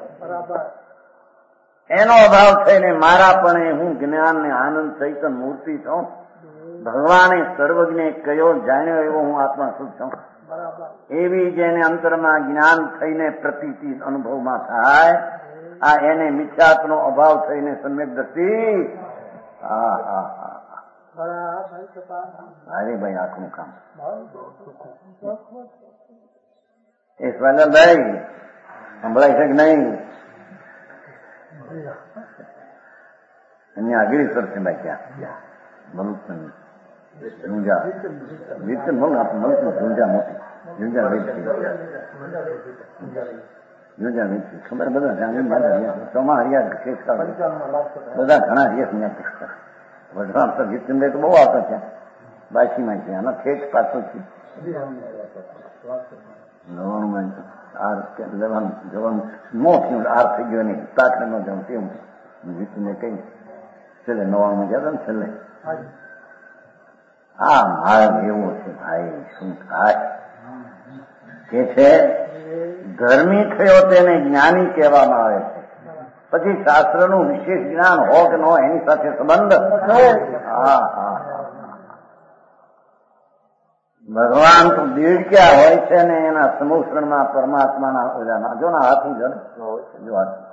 Speaker 1: એનો અભાવ થઈને મારાપણે હું જ્ઞાન ને આનંદ ચૈતન મૂર્તિ છું. ભગવાને સર્વજ્ઞ કયો જાણ્યો એવો હું આત્મા શુદ્ધ છું. એવી જેને અંતરમાં જ્ઞાન થઈને પ્રતીતિ અનુભવમાં થાય આ એને મિથ્યાત્વનો અભાવ થઈને સમ્યક દ્રષ્ટિ. અરે ભાઈ આખું કામ એ સ્વાનંદભાઈ સંભળાય છે કે નહીં? અહીંયા અગીરેશ્વર છે ભાઈ ક્યાં મનુષ્ય ઝુંઝા વિતન બોલ આપણે મનુષ્ય ઝુંઝા મોટી ઝુંઝા વેચી ખબર બધા ચોમા હરિયા બધા ઘણા હરિયા વઢવાણ તો જીતનભાઈ તો બહુ આવતા છે બાસીમાં છે આનો ખેત પાછો છે 99 લેવાનું જવાનું નો થયું આર થઈ ગયો નહીં તાકને ન જવું તેવું જીતને કઈ છેલ્લે 99 ગયા ને છેલ્લે આ માર્ગ એવો છે ભાઈ શું થાય કે છે ધર્મી થયો તેને જ્ઞાની કહેવામાં આવે છે. પછી શાસ્ત્રનું વિશેષ જ્ઞાન હો કે ન એની સાથે સંબંધ. ભગવાન તો દેડક્યા હોય છે ને એના સમુષણમાં પરમાત્માના ઓજાના જો ના હાથી જો હાથી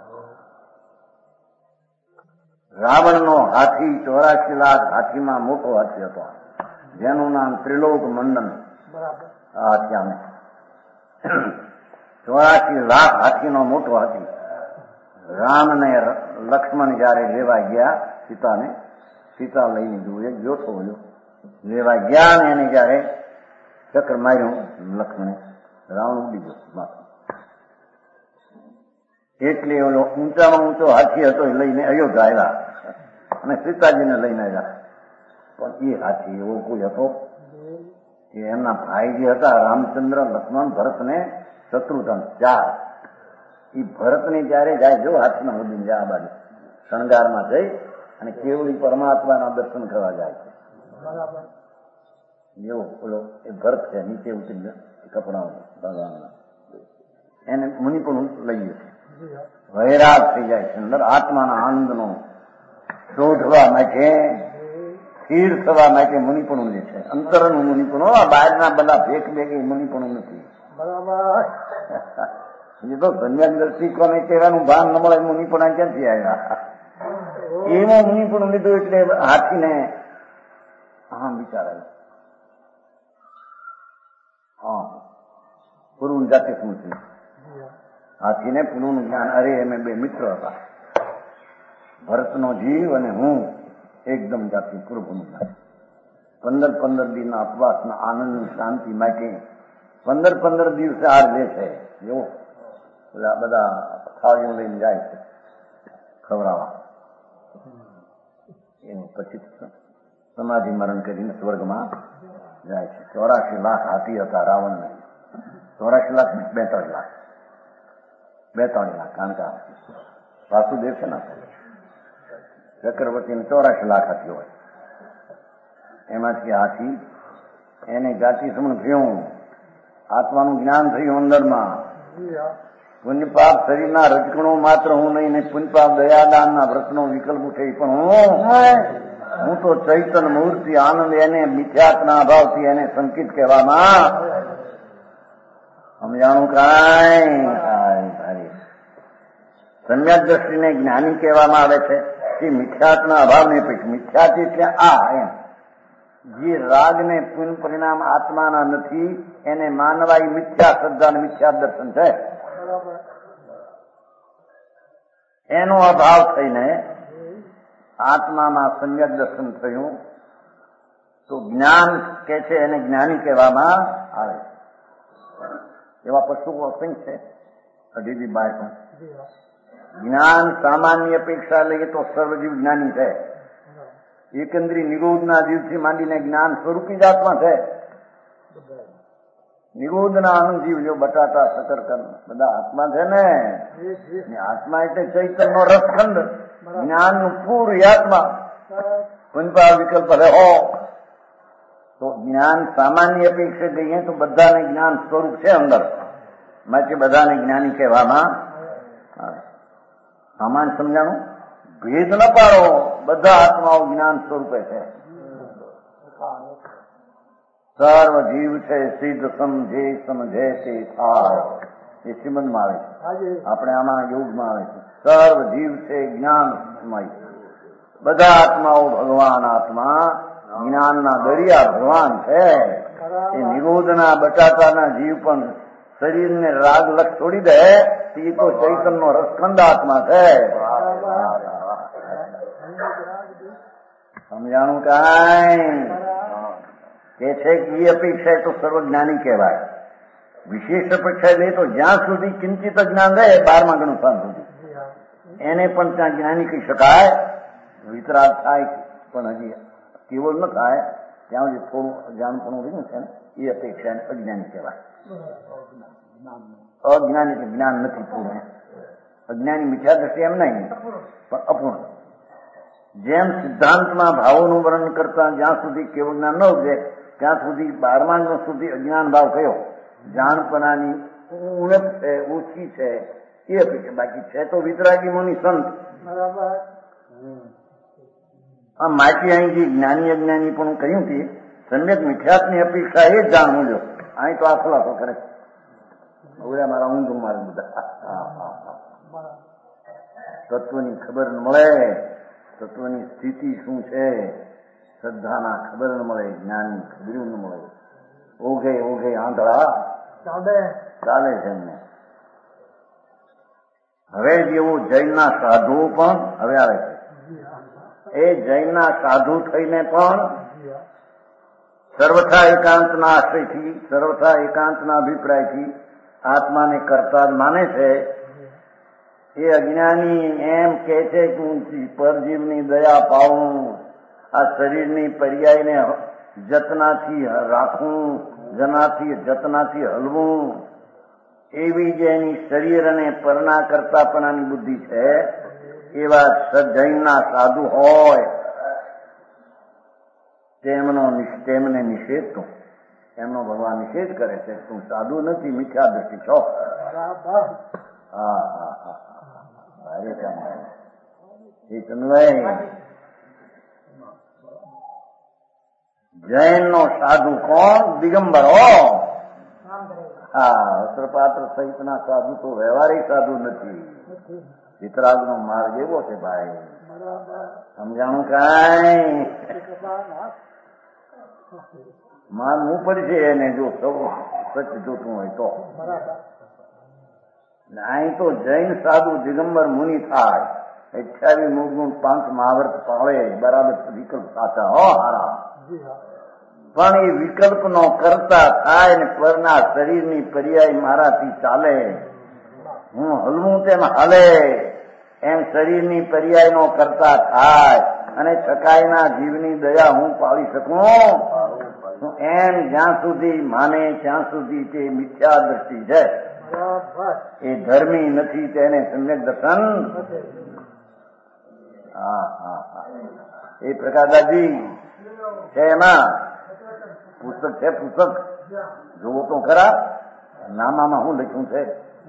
Speaker 1: રાવણનો હાથી 84 લાખ હાથીમાં મોટો હાથી હતો જેનું નામ ત્રિલોક મંડન. હાથીને 84 લાખ હાથીનો મોટો હાથી. રામ ને લક્ષ્મણ જયારે લેવા ગયા સીતા લઈને જોઈએ જોતો બોલ્યો લેવા ગયા ને એને જયારે ચક્ર માર્યું લક્ષ્મણે રાવણ ઉડી ગયો એટલે ઓલો ઊંચામાં ઊંચો હાથી હતો એ લઈને અયોધ્યા આવ્યા અને સીતાજીને લઈને આવ્યા. પણ એ હાથી એવો કોઈ હતો કે એમના ભાઈ જે હતા રામચંદ્ર લક્ષ્મણ ભરત ને શત્રુઘ્ન 4 એ ભરતને જયારે જાય જો હાથમાં ઉડીને જાય આ બાજુ શણગારમાં જઈ અને કેવળી પરમાત્માના દર્શન કરવા જાય છે. જેવો ઓલો એ ભરત છે નીચે ઉતરી કપડા ભગવાનના એને મુનિ પણ લઈએ છે. વૈરાગ થઈ જાય છે અંદર આત્માના આનંદનો શોધવા માટે સ્થિર થવા માટે મુનિપણું જે છે અંતરનું મુનિપણું. આ બહારના બધા ભેખ ભેગી મુનિપણું નથી. એ તો સંજ્ઞાન દર્શિકોને કહેવાનું ભાન ન મળે મુનિપણા ક્યાંથી આવ્યા? એમાં મુનિપણું લીધું એટલે હાથીને વિચાર આવ્યો પૂર્વ જાતે શું છે હાથીને પૂર્વનું જ્ઞાન. અરે અમે બે મિત્ર હતા ભરતનો જીવ અને હું એકદમ જાતિ પૂર્વનું જ્ઞાન. 15 દિનના અપવાસના આનંદ શાંતિ માટે 15 દિવસે આ લે છે એવો બધા થાળીઓ લઈને જાય છે ખવડાવવા. એનું પછી સમાધિ મરણ કરીને સ્વર્ગમાં જાય છે. 84 લાખ હાથી હતા રાવણને. 84 લાખ 42 લાખ 42 લાખ કારણ કે વાસુદેવ છે ને ચક્રવર્તીને 84 લાખ હાથી હોય. એમાંથી હાથી એને જાતિ સમણ થયું આત્માનું જ્ઞાન થયું અંદરમાં. પુણ્યપાપ શરીરના રજકણો માત્ર હું નહીં ને પુણ્યપાપ દયાદાનના વ્રતનો વિકલ્પ ઉઠે પણ હું તો ચૈતન મૂર્તિ આનંદ એને મિથ્યાત્વના અભાવથી એને સંકિત કહેવામાં સમજાણું કાંઈ સમ્યક દ્રષ્ટિને જ્ઞાની કહેવામાં આવે છે કે મિથ્યાત્વના અભાવને પૈકી મિથ્યાત એટલે એમ જે રાગને પૂર્ણ પરિણામ આત્માના નથી એને માનવા એ મિથ્યા શ્રદ્ધા અને મિથ્યા દર્શન છે. એનો અભાવ થઈને આત્મામાં સમ્યક દર્શન થયું તો જ્ઞાન કે છે એને જ્ઞાની કહેવામાં આવે. એવા પશુઓ અસંખ્ય છે અઢીથી 12. જ્ઞાન સામાન્ય અપેક્ષા લઈએ તો સર્વજીવ જ્ઞાની છે. એકંદરી નિરોધના જીવથી માંડીને જ્ઞાન સ્વરૂપી જ આત્મા છે. નિરોધના અનુજીવ જો બટાટા શકરકંદ બધા આત્મા છે ને. આત્મા એટલે ચૈતન્યનો રસખંડ, જ્ઞાનનું પૂર્ણ આત્મા. પુનપા વિકલ્પ રહો તો જ્ઞાન સામાન્ય અપેક્ષા લઈએ તો બધાને જ્ઞાન સ્વરૂપ છે અંદર, માટે બધાને જ્ઞાની કહેવામાં આવે. સામાન્ય સમજાણું, ભેદ ન પાડો, બધા આત્માઓ જ્ઞાન સ્વરૂપે છે. સર્વ જીવ છે સિદ્ધ સમજે સમજે તે થાય, એ શ્રીમદમાં આવે છે. આપણે આમાં યોગમાં આવે છે સર્વ જીવ છે જ્ઞાનમય. બધા આત્માઓ ભગવાન આત્મા, જ્ઞાનના દરિયા ભગવાન છે. એ નિરોધના બટાટાના જીવ પણ શરીરને રાગ લક્ષ છોડી દે એ તો ચૈતન્યનો રસખંડ આત્મા છે. સમજાણું કાંઈ કે છે કે એ અપેક્ષા તો સર્વજ્ઞાની કહેવાય. વિશેષ અપેક્ષા લે તો જ્યાં સુધી કિંચિત જ્ઞાન રહે 12મા ગણસ્થાન સુધી એને પણ ત્યાં જ્ઞાની કહી શકાય. વિતરાગ થાય પણ હજી કેવળ ન થાય ત્યાં સુધી થોડું અજાણપણું રહ્યું છે ને એ અપેક્ષા અજ્ઞાની કહેવાય. અજ્ઞાની એટલે જ્ઞાન નથી પૂર્ણ. અજ્ઞાની મિથ્યા દ્રષ્ટિ એમ નહીં પણ અપૂર્ણ. જેમ સિદ્ધાંતમાં ભાવોનું વર્ણન કરતા જ્યાં સુધી કેવળ જ્ઞાન ન ઉપજે ત્યાં સુધી 12મા ગણ સુધી અજ્ઞાન ભાવ કયો જાણપણાની ઉણપ છે, ઓછી છે એ અપેક્ષા. બાકી છે તો વિતરાગી મુનિ સંત. આ માટી અહીં જે જ્ઞાની અજ્ઞાની પણ કહ્યું કે સમ્યક મિથ્યાત્વની અપેક્ષા એ જ જાણવું લો. અહીં તો આ ખુલાસો કરે છે મારા ઊંઘ મારે બધા તત્વની ખબર મળે, તત્વની સ્થિતિ શું છે, શ્રદ્ધાના ખબર ન મળે, જ્ઞાનની ખબર ન મળે. ઓઘે ઓઘે આંધળા ચાલે છે એમને. હવે જેવું જૈનના સાધુઓ પણ હવે આવે છે. એ જૈનના સાધુ થઈને પણ સર્વથા એકાંતના આશ્રયથી, સર્વથા એકાંતના અભિપ્રાયથી આત્માને કરતા જ માને છે. એ અજ્ઞાની એમ કે છે કે હું પરજીવની દયા પાઉં, આ શરીરની પર્યાયને જતનાથી રાખવું, જતનાથી હલવું, એવી જે એની શરીર અને પરના કરતાપણાની બુદ્ધિ છે એવા જૈનના સાધુ હોય તેમને નિષેધ તો એમનો ભગવાન નિષેધ કરે છે. તું સાધુ નથી, મિથ્યા દ્રષ્ટિ છો. જૈન નો સાધુ કોણ? દિગંબરો. અસ્ત્રપાત્ર સહિતના સાધુ તો વ્યવહારિક સાધુ નથી. વિતરાગ નો માર્ગ એવો છે ભાઈ. સમજાણું કાંઈ? માનવું પડશે એને જો સચ જોતું હોય તો. અહીં તો જૈન સાધુ દિગંબર મુનિ થાય, 28 મુગુણ 5 મહાવ્રત પાળે, બરાબર વિકલ્પ સાચા હો હારા. પણ એ વિકલ્પ નો કરતા થાય ને પરના શરીરની પર્યાય મારાથી ચાલે, હું હલવું તેમ હાલે, એમ શરીરની પર્યાય નો કરતા થાય અને છકાઈના જીવની દયા હું પાળી શકું, એમ જ્યાં સુધી માને ત્યાં સુધી તે મિથ્યા દ્રષ્ટિ છે. એ ધર્મી નથી, તેને સમ્યક દર્શન. એ પ્રકારદાસજી છે એમાં પુસ્તક છે, પુસ્તક જોવો તો ખરા. નામામાં શું લખ્યું છે?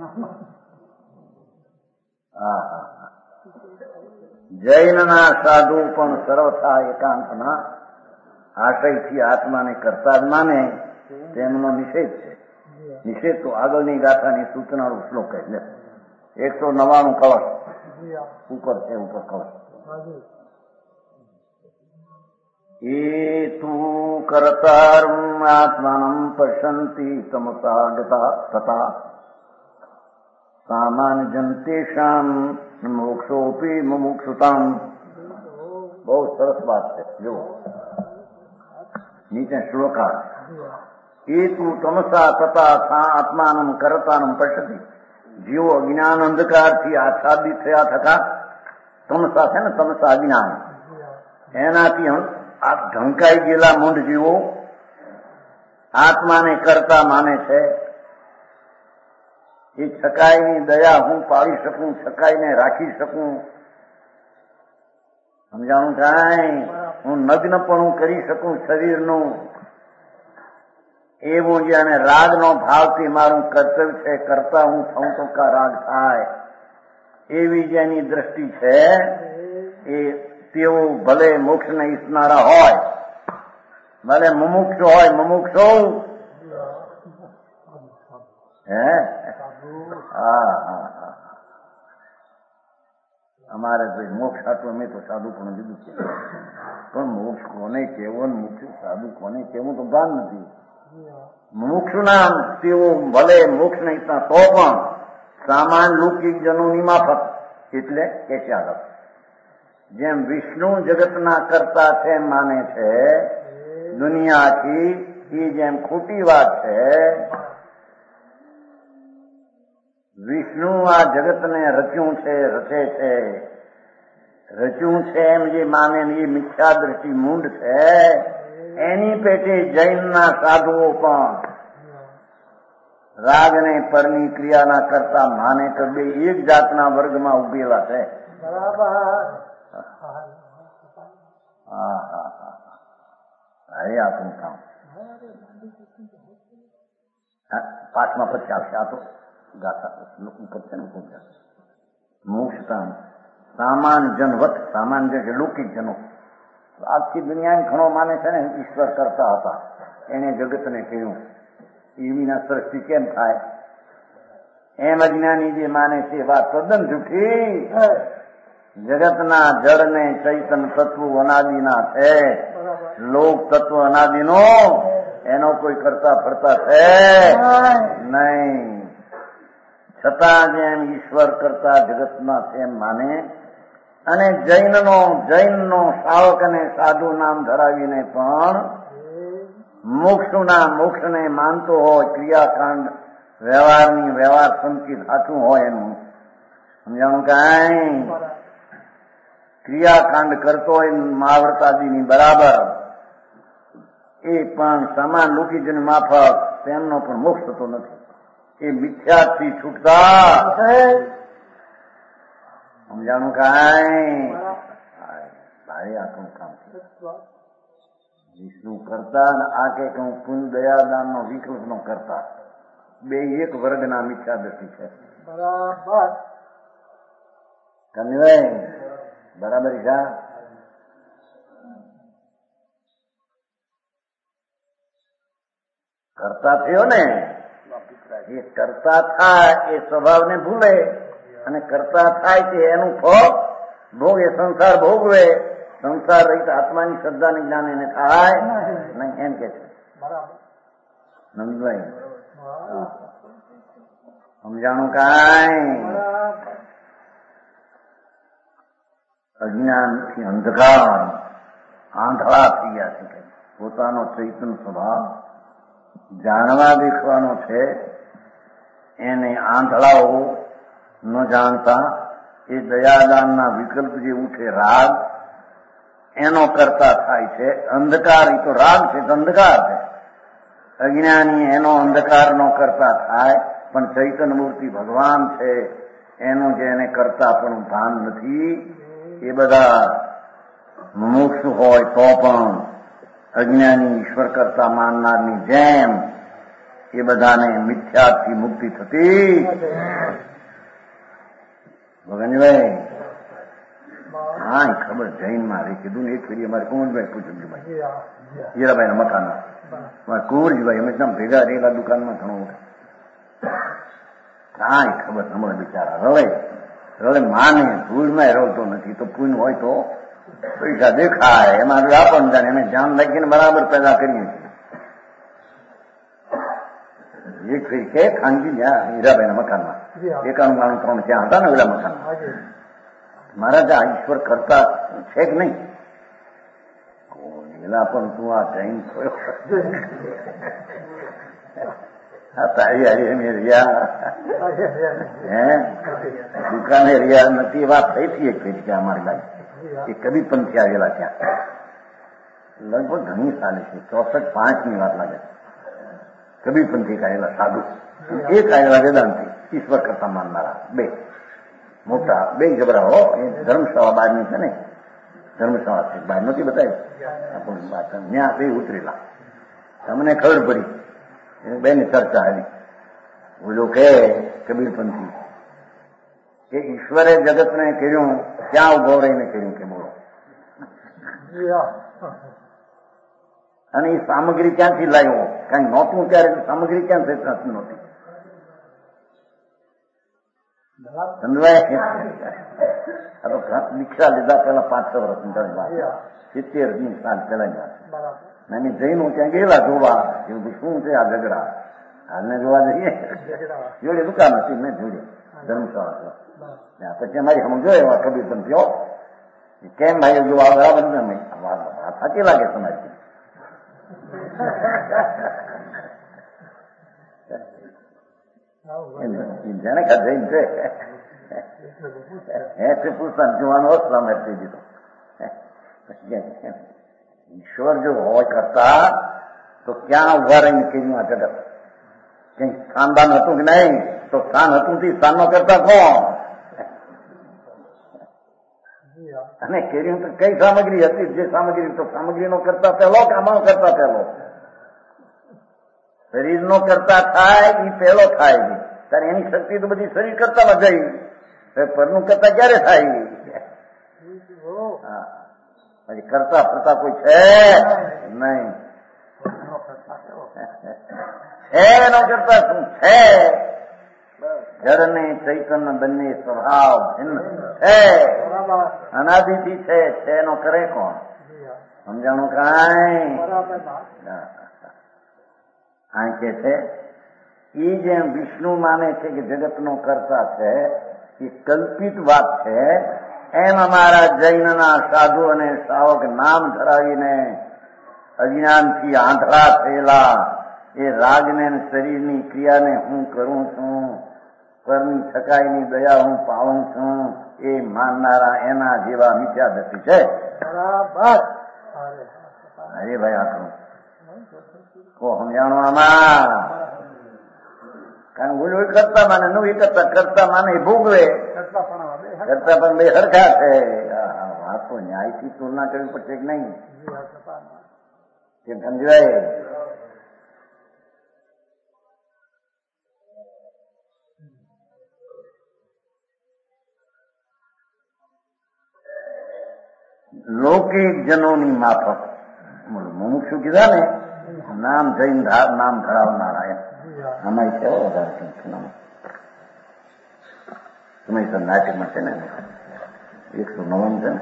Speaker 1: જૈનના સાધુ પણ સર્વથા એકાંતના આશયથી આત્માને કરતા જ માને તેમનો નિષેધ છે. નિષેધ તો આગળની ગાથાની સૂચનાનો શ્લોક એટલે 199 કવચ ઉપર છે, ઉપર કવચ. એ તું કર્તારં આત્માનં પશ્યંતિ તમસા ગતા તથા સામાન્યજન તેષામ મોક્ષોપી મુમુક્ષુતામ. બહુ સરસ વાત છે. જો નીચે શ્લોકા એ તું તમસા તથા આત્માનં કર્તારં પશ્યતિ. જીવો અજ્ઞાન અંધકારથી આચ્છાદિત થયા થતા તમસા છે ને, તમસા અજ્ઞાન, એનાથી આ ઢંકાઈ ગયેલા મૂંઢ જીવો આત્માને કરતા માને છે. એ છકાઈની દયા હું પાડી શકું, છકાઈને રાખી શકું, સમજાણું કાંઈ, હું નગ્નપણું કરી શકું શરીરનું, એવું જેને રાગનો ભાવથી મારું કર્તવ્ય છે, કરતા હું થઉં તો કા રાગ થાય, એવી જેની દ્રષ્ટિ છે એ તેઓ ભલે મોક્ષને ઈચ્છનારા હોય, ભલે મુમુક્ષુ હોય, મુમુક્ષુ હે હા અમારે તો મોક્ષ હતું, અમે તો સાધુ પણ લીધું છે, પણ મોક્ષ કોને કેવો, મોક્ષ સાધુ કોને કેવું તો ભાન નથી. મુમુક્ષુ નામ તેઓ ભલે મોક્ષ નહીં તો પણ સામાન લૌકિક જનોની માફક, એટલે કે ચાલો જેમ વિષ્ણુ જગતના કરતા છે માને છે દુનિયાથી, એ જેમ ખોટી વાત છે. વિષ્ણુ આ જગતને રચ્યું છે, રચે છે, રચ્યું છે એમ જે માને એ મિથ્યા દ્રષ્ટિ મૂંઢ છે. એની પેટે જૈનના સાધુઓ પણ રાગને પરની ક્રિયાના કરતા માને તો બે એક જાતના વર્ગમાં ઉભેલા છે. અરે આપણું કામ પાઠમાં પછી આવશે. આ તો ગાથા ઉપર છે ને ખૂબ મોક્ષતા સામાન્ય જનવત, સામાન્ય છે લૌકિક જનો. આખી દુનિયા ઘણો માને છે ને ઈશ્વર કરતા હતા, એને જગતને કહ્યું એ વિના સૃષ્ટિ કેમ થાય, એમ અજ્ઞાની જે માને છે વાત તદ્દન જૂઠી. જગતના જળને ચૈતન તત્વ અનાદિના છે, લોક તત્વ અનાદિનો, એનો કોઈ કરતા ફરતા છે નહીં. છતાં જેમ ઈશ્વર કરતા જગતમાં છે એમ માને, અને જૈનનો શાવક અને સાધુ નામ ધરાવીને પણ મોક્ષને માનતો હોય, ક્રિયાકાંડ વ્યવહારની વ્યવહાર સંકેત સાચું હોય એનું સમજાણું કાંઈ, ક્રિયાકાંડ કરતો હોય મહાવ્રતાદિની બરાબર, એ પણ સમાન લોકીજન માફક તેમનો પણ મોક્ષ થતો નથી. એ મિથ્યાથી છૂટતા સમજાણું કાંઈ. ભારે આખું કામ વિષ્ણુ કરતા ને આ કે હું પુણ્ય દયાદાન નો વિકલ્પ નો કરતા, બે એક વર્ગના મિથ્યા દ્રષ્ટિ છે. બરાબર કન્વય બરાબર છે. કરતા થયો ને, એ કરતા થાય એ સ્વભાવને ભૂલે, અને કરતા થાય કે એનું ફળ ભોગે, સંસાર ભોગવે, સંસાર રહિત આત્માની શ્રદ્ધાને જ્ઞાન એને થાય નહીં, એમ કે છે. નંદભાઈ સમજાણું કાંઈ. અજ્ઞાનથી અંધકાર આંધળા થઈ ગયા છે. પોતાનો ચૈતન્ય સ્વભાવ જાણવા દેખવાનો છે, એને આંધળાઓ ન જાણતા એ દયાદાનના વિકલ્પ જે ઉઠે રાગ, એનો કરતા થાય છે. અંધકાર એ તો રાગ છે, અંધકાર છે. અજ્ઞાની એનો અંધકારનો કરતા થાય, પણ ચૈતન્ય મૂર્તિ ભગવાન છે એનો જેને કરતા પણ ભાન નથી. એ બધા મુમુક્ષુ હોય તો પણ અજ્ઞાની ઈશ્વર કરતા માનનારની જેમ એ બધાને મિથ્યાથી મુક્તિ થતી. ભગનભાઈ હા ખબર જૈનમાં રહી, કીધું ને એક ફેરી અમારે કુંવરભાઈ પૂછ્યું ભાઈ હીરાભાઈ ના મકાનમાં, કુંવરજીભાઈ અમે ભેગા રહેલા દુકાનમાં ઘણો કાંઈ ખબર હમણાં બિચારા રળે માને ભૂલમાં રળતો નથી. તો પૂન હોય તો પૈસા દેખાય એમાં આપણને જાણે એને ધ્યાન રાખીને બરાબર પેદા કરીએ છીએ. એક ફરી કે ખાનગી જ્યાં હીરાભાઈના મકાનમાં 91-93 ત્યાં હતા ને ઓલા મકાનમાં મારા ત્યાં ઈશ્વર કરતા છે કે નહીં? એલા પણ તું આ જૈન થયો તારી હારી અમે રહ્યા દુકાને રહ્યા નથી. વાત થઈ હતી એક ફેરી કે અમારી બાજુ એ કબીર પંથી આવેલા ત્યાં લગભગ ઘણી સાલે છે 64-65 વાત લાગે. કબીર પંથી આવેલા સાધુ, એક આવેલા વેદાંતિ ઈશ્વર કરતા માનનારા, બે મોટા બે જબરાઓ. એ ધર્મશાળા બહારની છે ને, ધર્મશાળા છે બહાર નહોતી બતાવી ત્યાં બે ઉતરેલા. તમને ખબર પડી બેની ચર્ચા આવી. બોલો કે કબીરપંથી કે ઈશ્વરે જગતને કર્યું ક્યાં ઉભો રહીને કર્યું કે બોલો, અને એ સામગ્રી ક્યાંથી લાવ્યો? કઈ નહોતું ત્યારે સામગ્રી ક્યાં થઈ નહોતી. સમજવાય? આ તો દીક્ષા લીધા પેલા 5-6 વર્ષની 70 સાલ પેલા એની જૈનો ત્યાં ગયેલા જોવા એવું શું છે આ ઝઘડા. હાલને જોવા જઈએ જોડે દુકાન હતી મેં જોડે ધર્મશાળા. પછી અમારી હમ જોયો કબીર પણ થયો કેમ ભાઈ જોવા બરાબર ને સાચી લાગે તમારી. જેને કા જૈન છે એ પૂછતા જોવાનો હોસલા મેળવી દીધો. ઈશ્વર જો હોય કરતા તો ક્યાં ઉભા રહીને કર્યું આ જગત? કઈ સ્થાનદાન હતું કે નહીં? તો સ્થાન હતું થી સ્થાનનો કરતા કોણ? અને કર્યું તો કઈ સામગ્રી હતી? જે સામગ્રી તો સામગ્રીનો કરતા પહેલો કે આમાં કરતા પહેલો? શરીરનો કરતા થાય એ પહેલો થાય છે ત્યારે એની શક્તિ તો બધી શરીર કરતામાં જઈ. પરનું કરતા ક્યારે થાય? પછી કરતા ફરતા કોઈ છે નહીં. એનો કરતા શું છે? જળ ને ચૈતન્ય બંને સ્વભાવ ભિન્ન છે, અનાદિથી છે એનો કરે કોણ? સમજાણું કાંઈ? આ કે છે એ જેમ વિષ્ણુ માને છે કે જગતનો કરતા છે એ કલ્પિત વાત છે, એમ અમારા જૈનના સાધુ અને શ્રાવક નામ ધરાવીને અજ્ઞાનથી આંધળા થયેલા એ રાજને શરીરની ક્રિયાને હું કરું છું, પરની છકાઈની દયા હું પાવું છું, એ માનનારા એના જેવા મિથ્યાદર્શિ છે. બરાબર. અરે ભાઈ આટલું કો સમજાણો આમાં? કારણ ઓલું કરતા માને નું કરતા માને ભોગવે કરતા પણ બે સરખા છે. વાત તો ન્યાયથી તુલના કરવી પડશે કે નહીં? કેમ સમજાય? લૌકિક જનોની માફક મુમુક્ષુ કીધા ને નામ જૈન નામ ધરાવનારા એમ આમાં છે વધારે સમયસર નાટકમાં છે ને 109 છે ને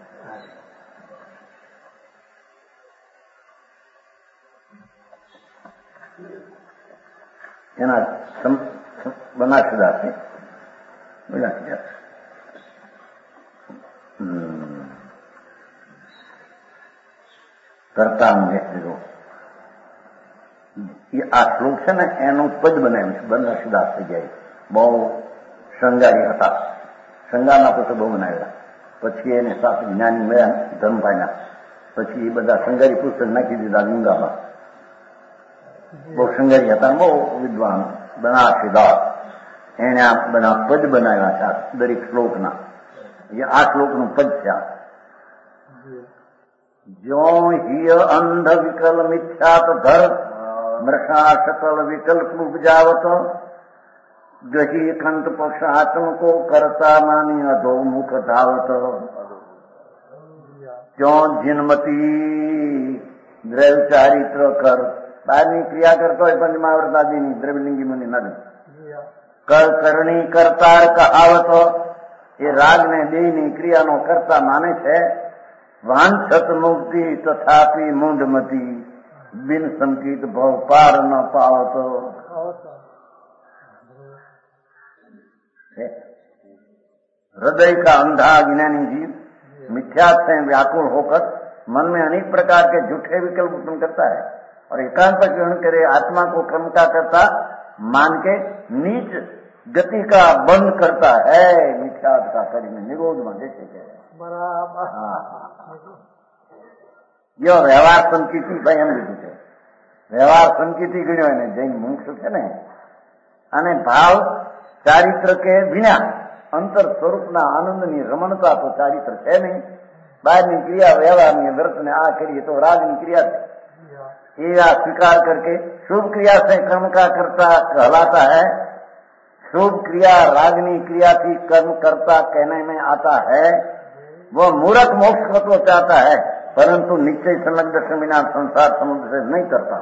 Speaker 1: એના બનાસદા છે કરતા અંગે આ શ્લોક છે ને એનું પદ બનાવ્યું છે. બનાસદાસ થઈ જાય બહુ શૃંગારી હતા, શૃંગારના પુસ્તક બહુ બનાવેલા. પછી એને 7 જ્ઞાની મળ્યા ધર્મભાઈના, પછી એ બધા શૃંગારી પુસ્તક નાખી દીધા ગંગામાં. બહુ શૃંગારી હતા, બહુ વિદ્વાન બનાસદાસ. એને આ બધા પદ બનાવ્યા છે દરેક શ્લોકના. આ શ્લોકનું પદ છે આ. જો હિય અંધ વિકલ મિથ્યાત ધર મૃષા શકલ વિકલ્પ ઉપજાવત ગહી કંઠ પક્ષ આત્મ કો કરતા માની અધોમુખ ધાવત. ક્યો જિનમતી દ્રવ્ય ચારિત્ર કર. બહારની ક્રિયા કરતો હોય પંચમહાવૃતાદિની દ્રવ્યલિંગી મુનિ નગર કર કરણી કરતાર કહાવત એ રાજને દેહની ક્રિયાનો કરતા માને છે. વાંછત મુક્તિ તથાપી મૂંઢમતી બિન સંકિત ભવ પાર ન પાવત. हृदय का अंधा अज्ञानी जीव मिथ्या से व्याकुल होकर मन में अनेक प्रकार के झूठे विकल्प उत्पन्न करता है और एकांत ग्रहण करे आत्मा को क्रम का करता मान के नीच गति का बंद करता है. मिथ्या का कड़ी में निरोध में जैसे बराबर. यो व्यवहार संकिति भाई एम लीधुं छे. व्यवहार संकिति गण्यो ने जैन मुमुक्षु छे ने अने भाव चारित्र के बिना अंतर स्वरूपना आनंदनी रमणता तो चारित्र है नहीं. बाहरनी क्रिया व्यवहारनी व्रत ने आ करिए तो रागनी क्रिया ये स्वीकार करके शुभ क्रिया से कर्म का करता कहलाता है. शुभ क्रिया रागनी क्रिया थी कर्म करता कहने में आता है. वह मूर्ख मोक्ष को तो चाहता है परंतु निश्चय संलग्न दर्शन बिना संसार समुद्र से नहीं करता.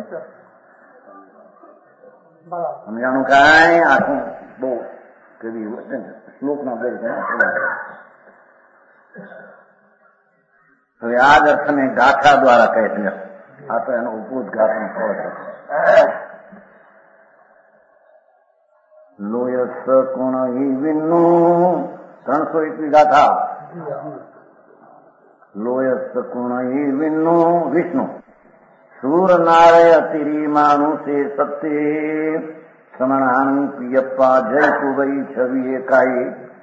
Speaker 1: समझाणु कांई आखू बो कभी श्लोक ना बोल હવે આ દર્શને ગાથા દ્વારા કહે છે. આ તો એનો ઉपोद्घाटन થયો છે. લોયસ કોણ ઈ વિન્નુ 301 ગાથા. લોયસ કોણ ઈ વિન્નુ વિષ્ણુ सूर नारय तिरी मानुषे सत्य समणानु पियप्पा जय कुवई छवि एकाई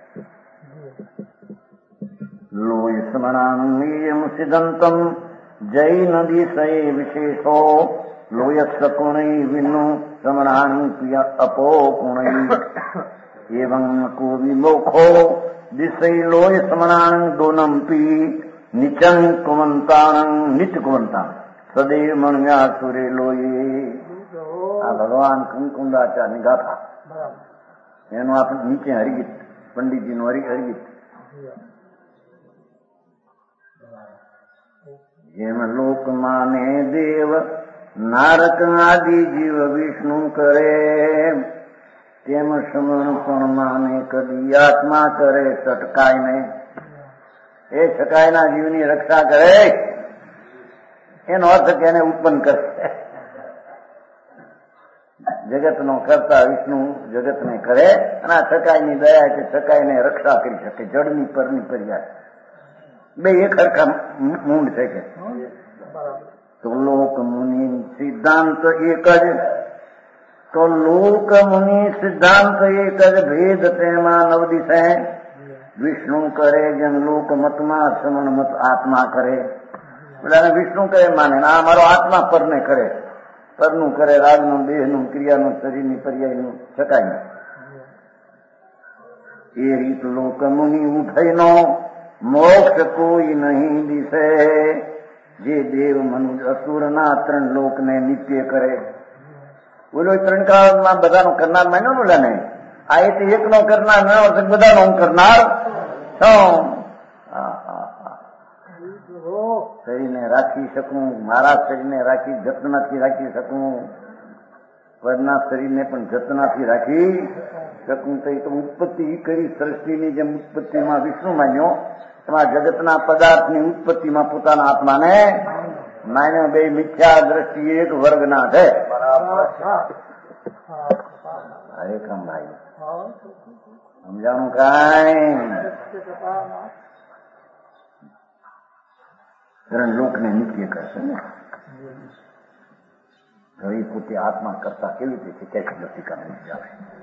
Speaker 1: लोय समणानुयम सिदंतम जय नदी सये विशेषो लोयस कुणई विनु समणानु पिय अपो कुणई एवं को विमोखो दिसई लोय समणानु दोनम पी निचं कुमंतानं नित्य कुमंतान सदैव मणिया सुरे लोये. आ भगवान कुंकुंदाचार्य गाथा एनु आप नीचे हरिगीत पंडित जी नु हरिगीत. जेम लोक माने देव नारक आदि जीव विष्णु करे तेम समण पण माने कदी आत्मा करे सटकाय ने. ए सटकाय ना जीवनी रक्षा करे એનો અર્થ કે એને ઉત્પન્ન કરશે. જગતનો કરતા વિષ્ણુ જગતને કરે અને આ છકાઈની દયા કે છકાઈને રક્ષા કરી શકે. જળની પરની પર્યાય બે એક હરખા મૂંડ છે કે તો લોક મુનિ સિદ્ધાંત એક જ તો લોક મુનિ સિદ્ધાંત એક જ ભેદ તેમાં નવદિશે વિષ્ણુ કરે જન લોક મતમાં સમણ મત આત્મા કરે. વિષ્ણુ કરે માને આ મારો આત્મા પરને કરે પરનું કરે રાજનું દેહનું ક્રિયાનું શરીરની પર્યાયનું છકાય. એ રીત લોક મુનિ ઉઠઈનો મોક્ષ કોઈ નહીં દિશે. જે દેવ મનુજ અસુરના 3 લોકને નિત્ય કરે. બોલો 3 કાળમાં બધાનો કરનાર માન્યો બોલે ને આ એ એકનો કરનાર ન બધાનો હું કરનાર છું. શરીરને રાખી શકું મારા શરીરને રાખી જતનાથી રાખી શકું પરના શરીરને પણ જતનાથી રાખી શકું. તો એ તો ઉત્પત્તિ કરી સૃષ્ટિની જેમ ઉત્પત્તિમાં વિષ્ણુ માન્યો એમાં જગતના પદાર્થની ઉત્પત્તિમાં પોતાના આત્માને માન્યો. બે મિથ્યા દ્રષ્ટિ એક વર્ગના છે. હરે કામ ભાઈ સમજાણું કાંઈ 3 લોકને નિત્ય કરશે ને તો એ પોતે આત્મા કરતા કેવી રીતે છે ક્યાંક નથી કરવાની આવે.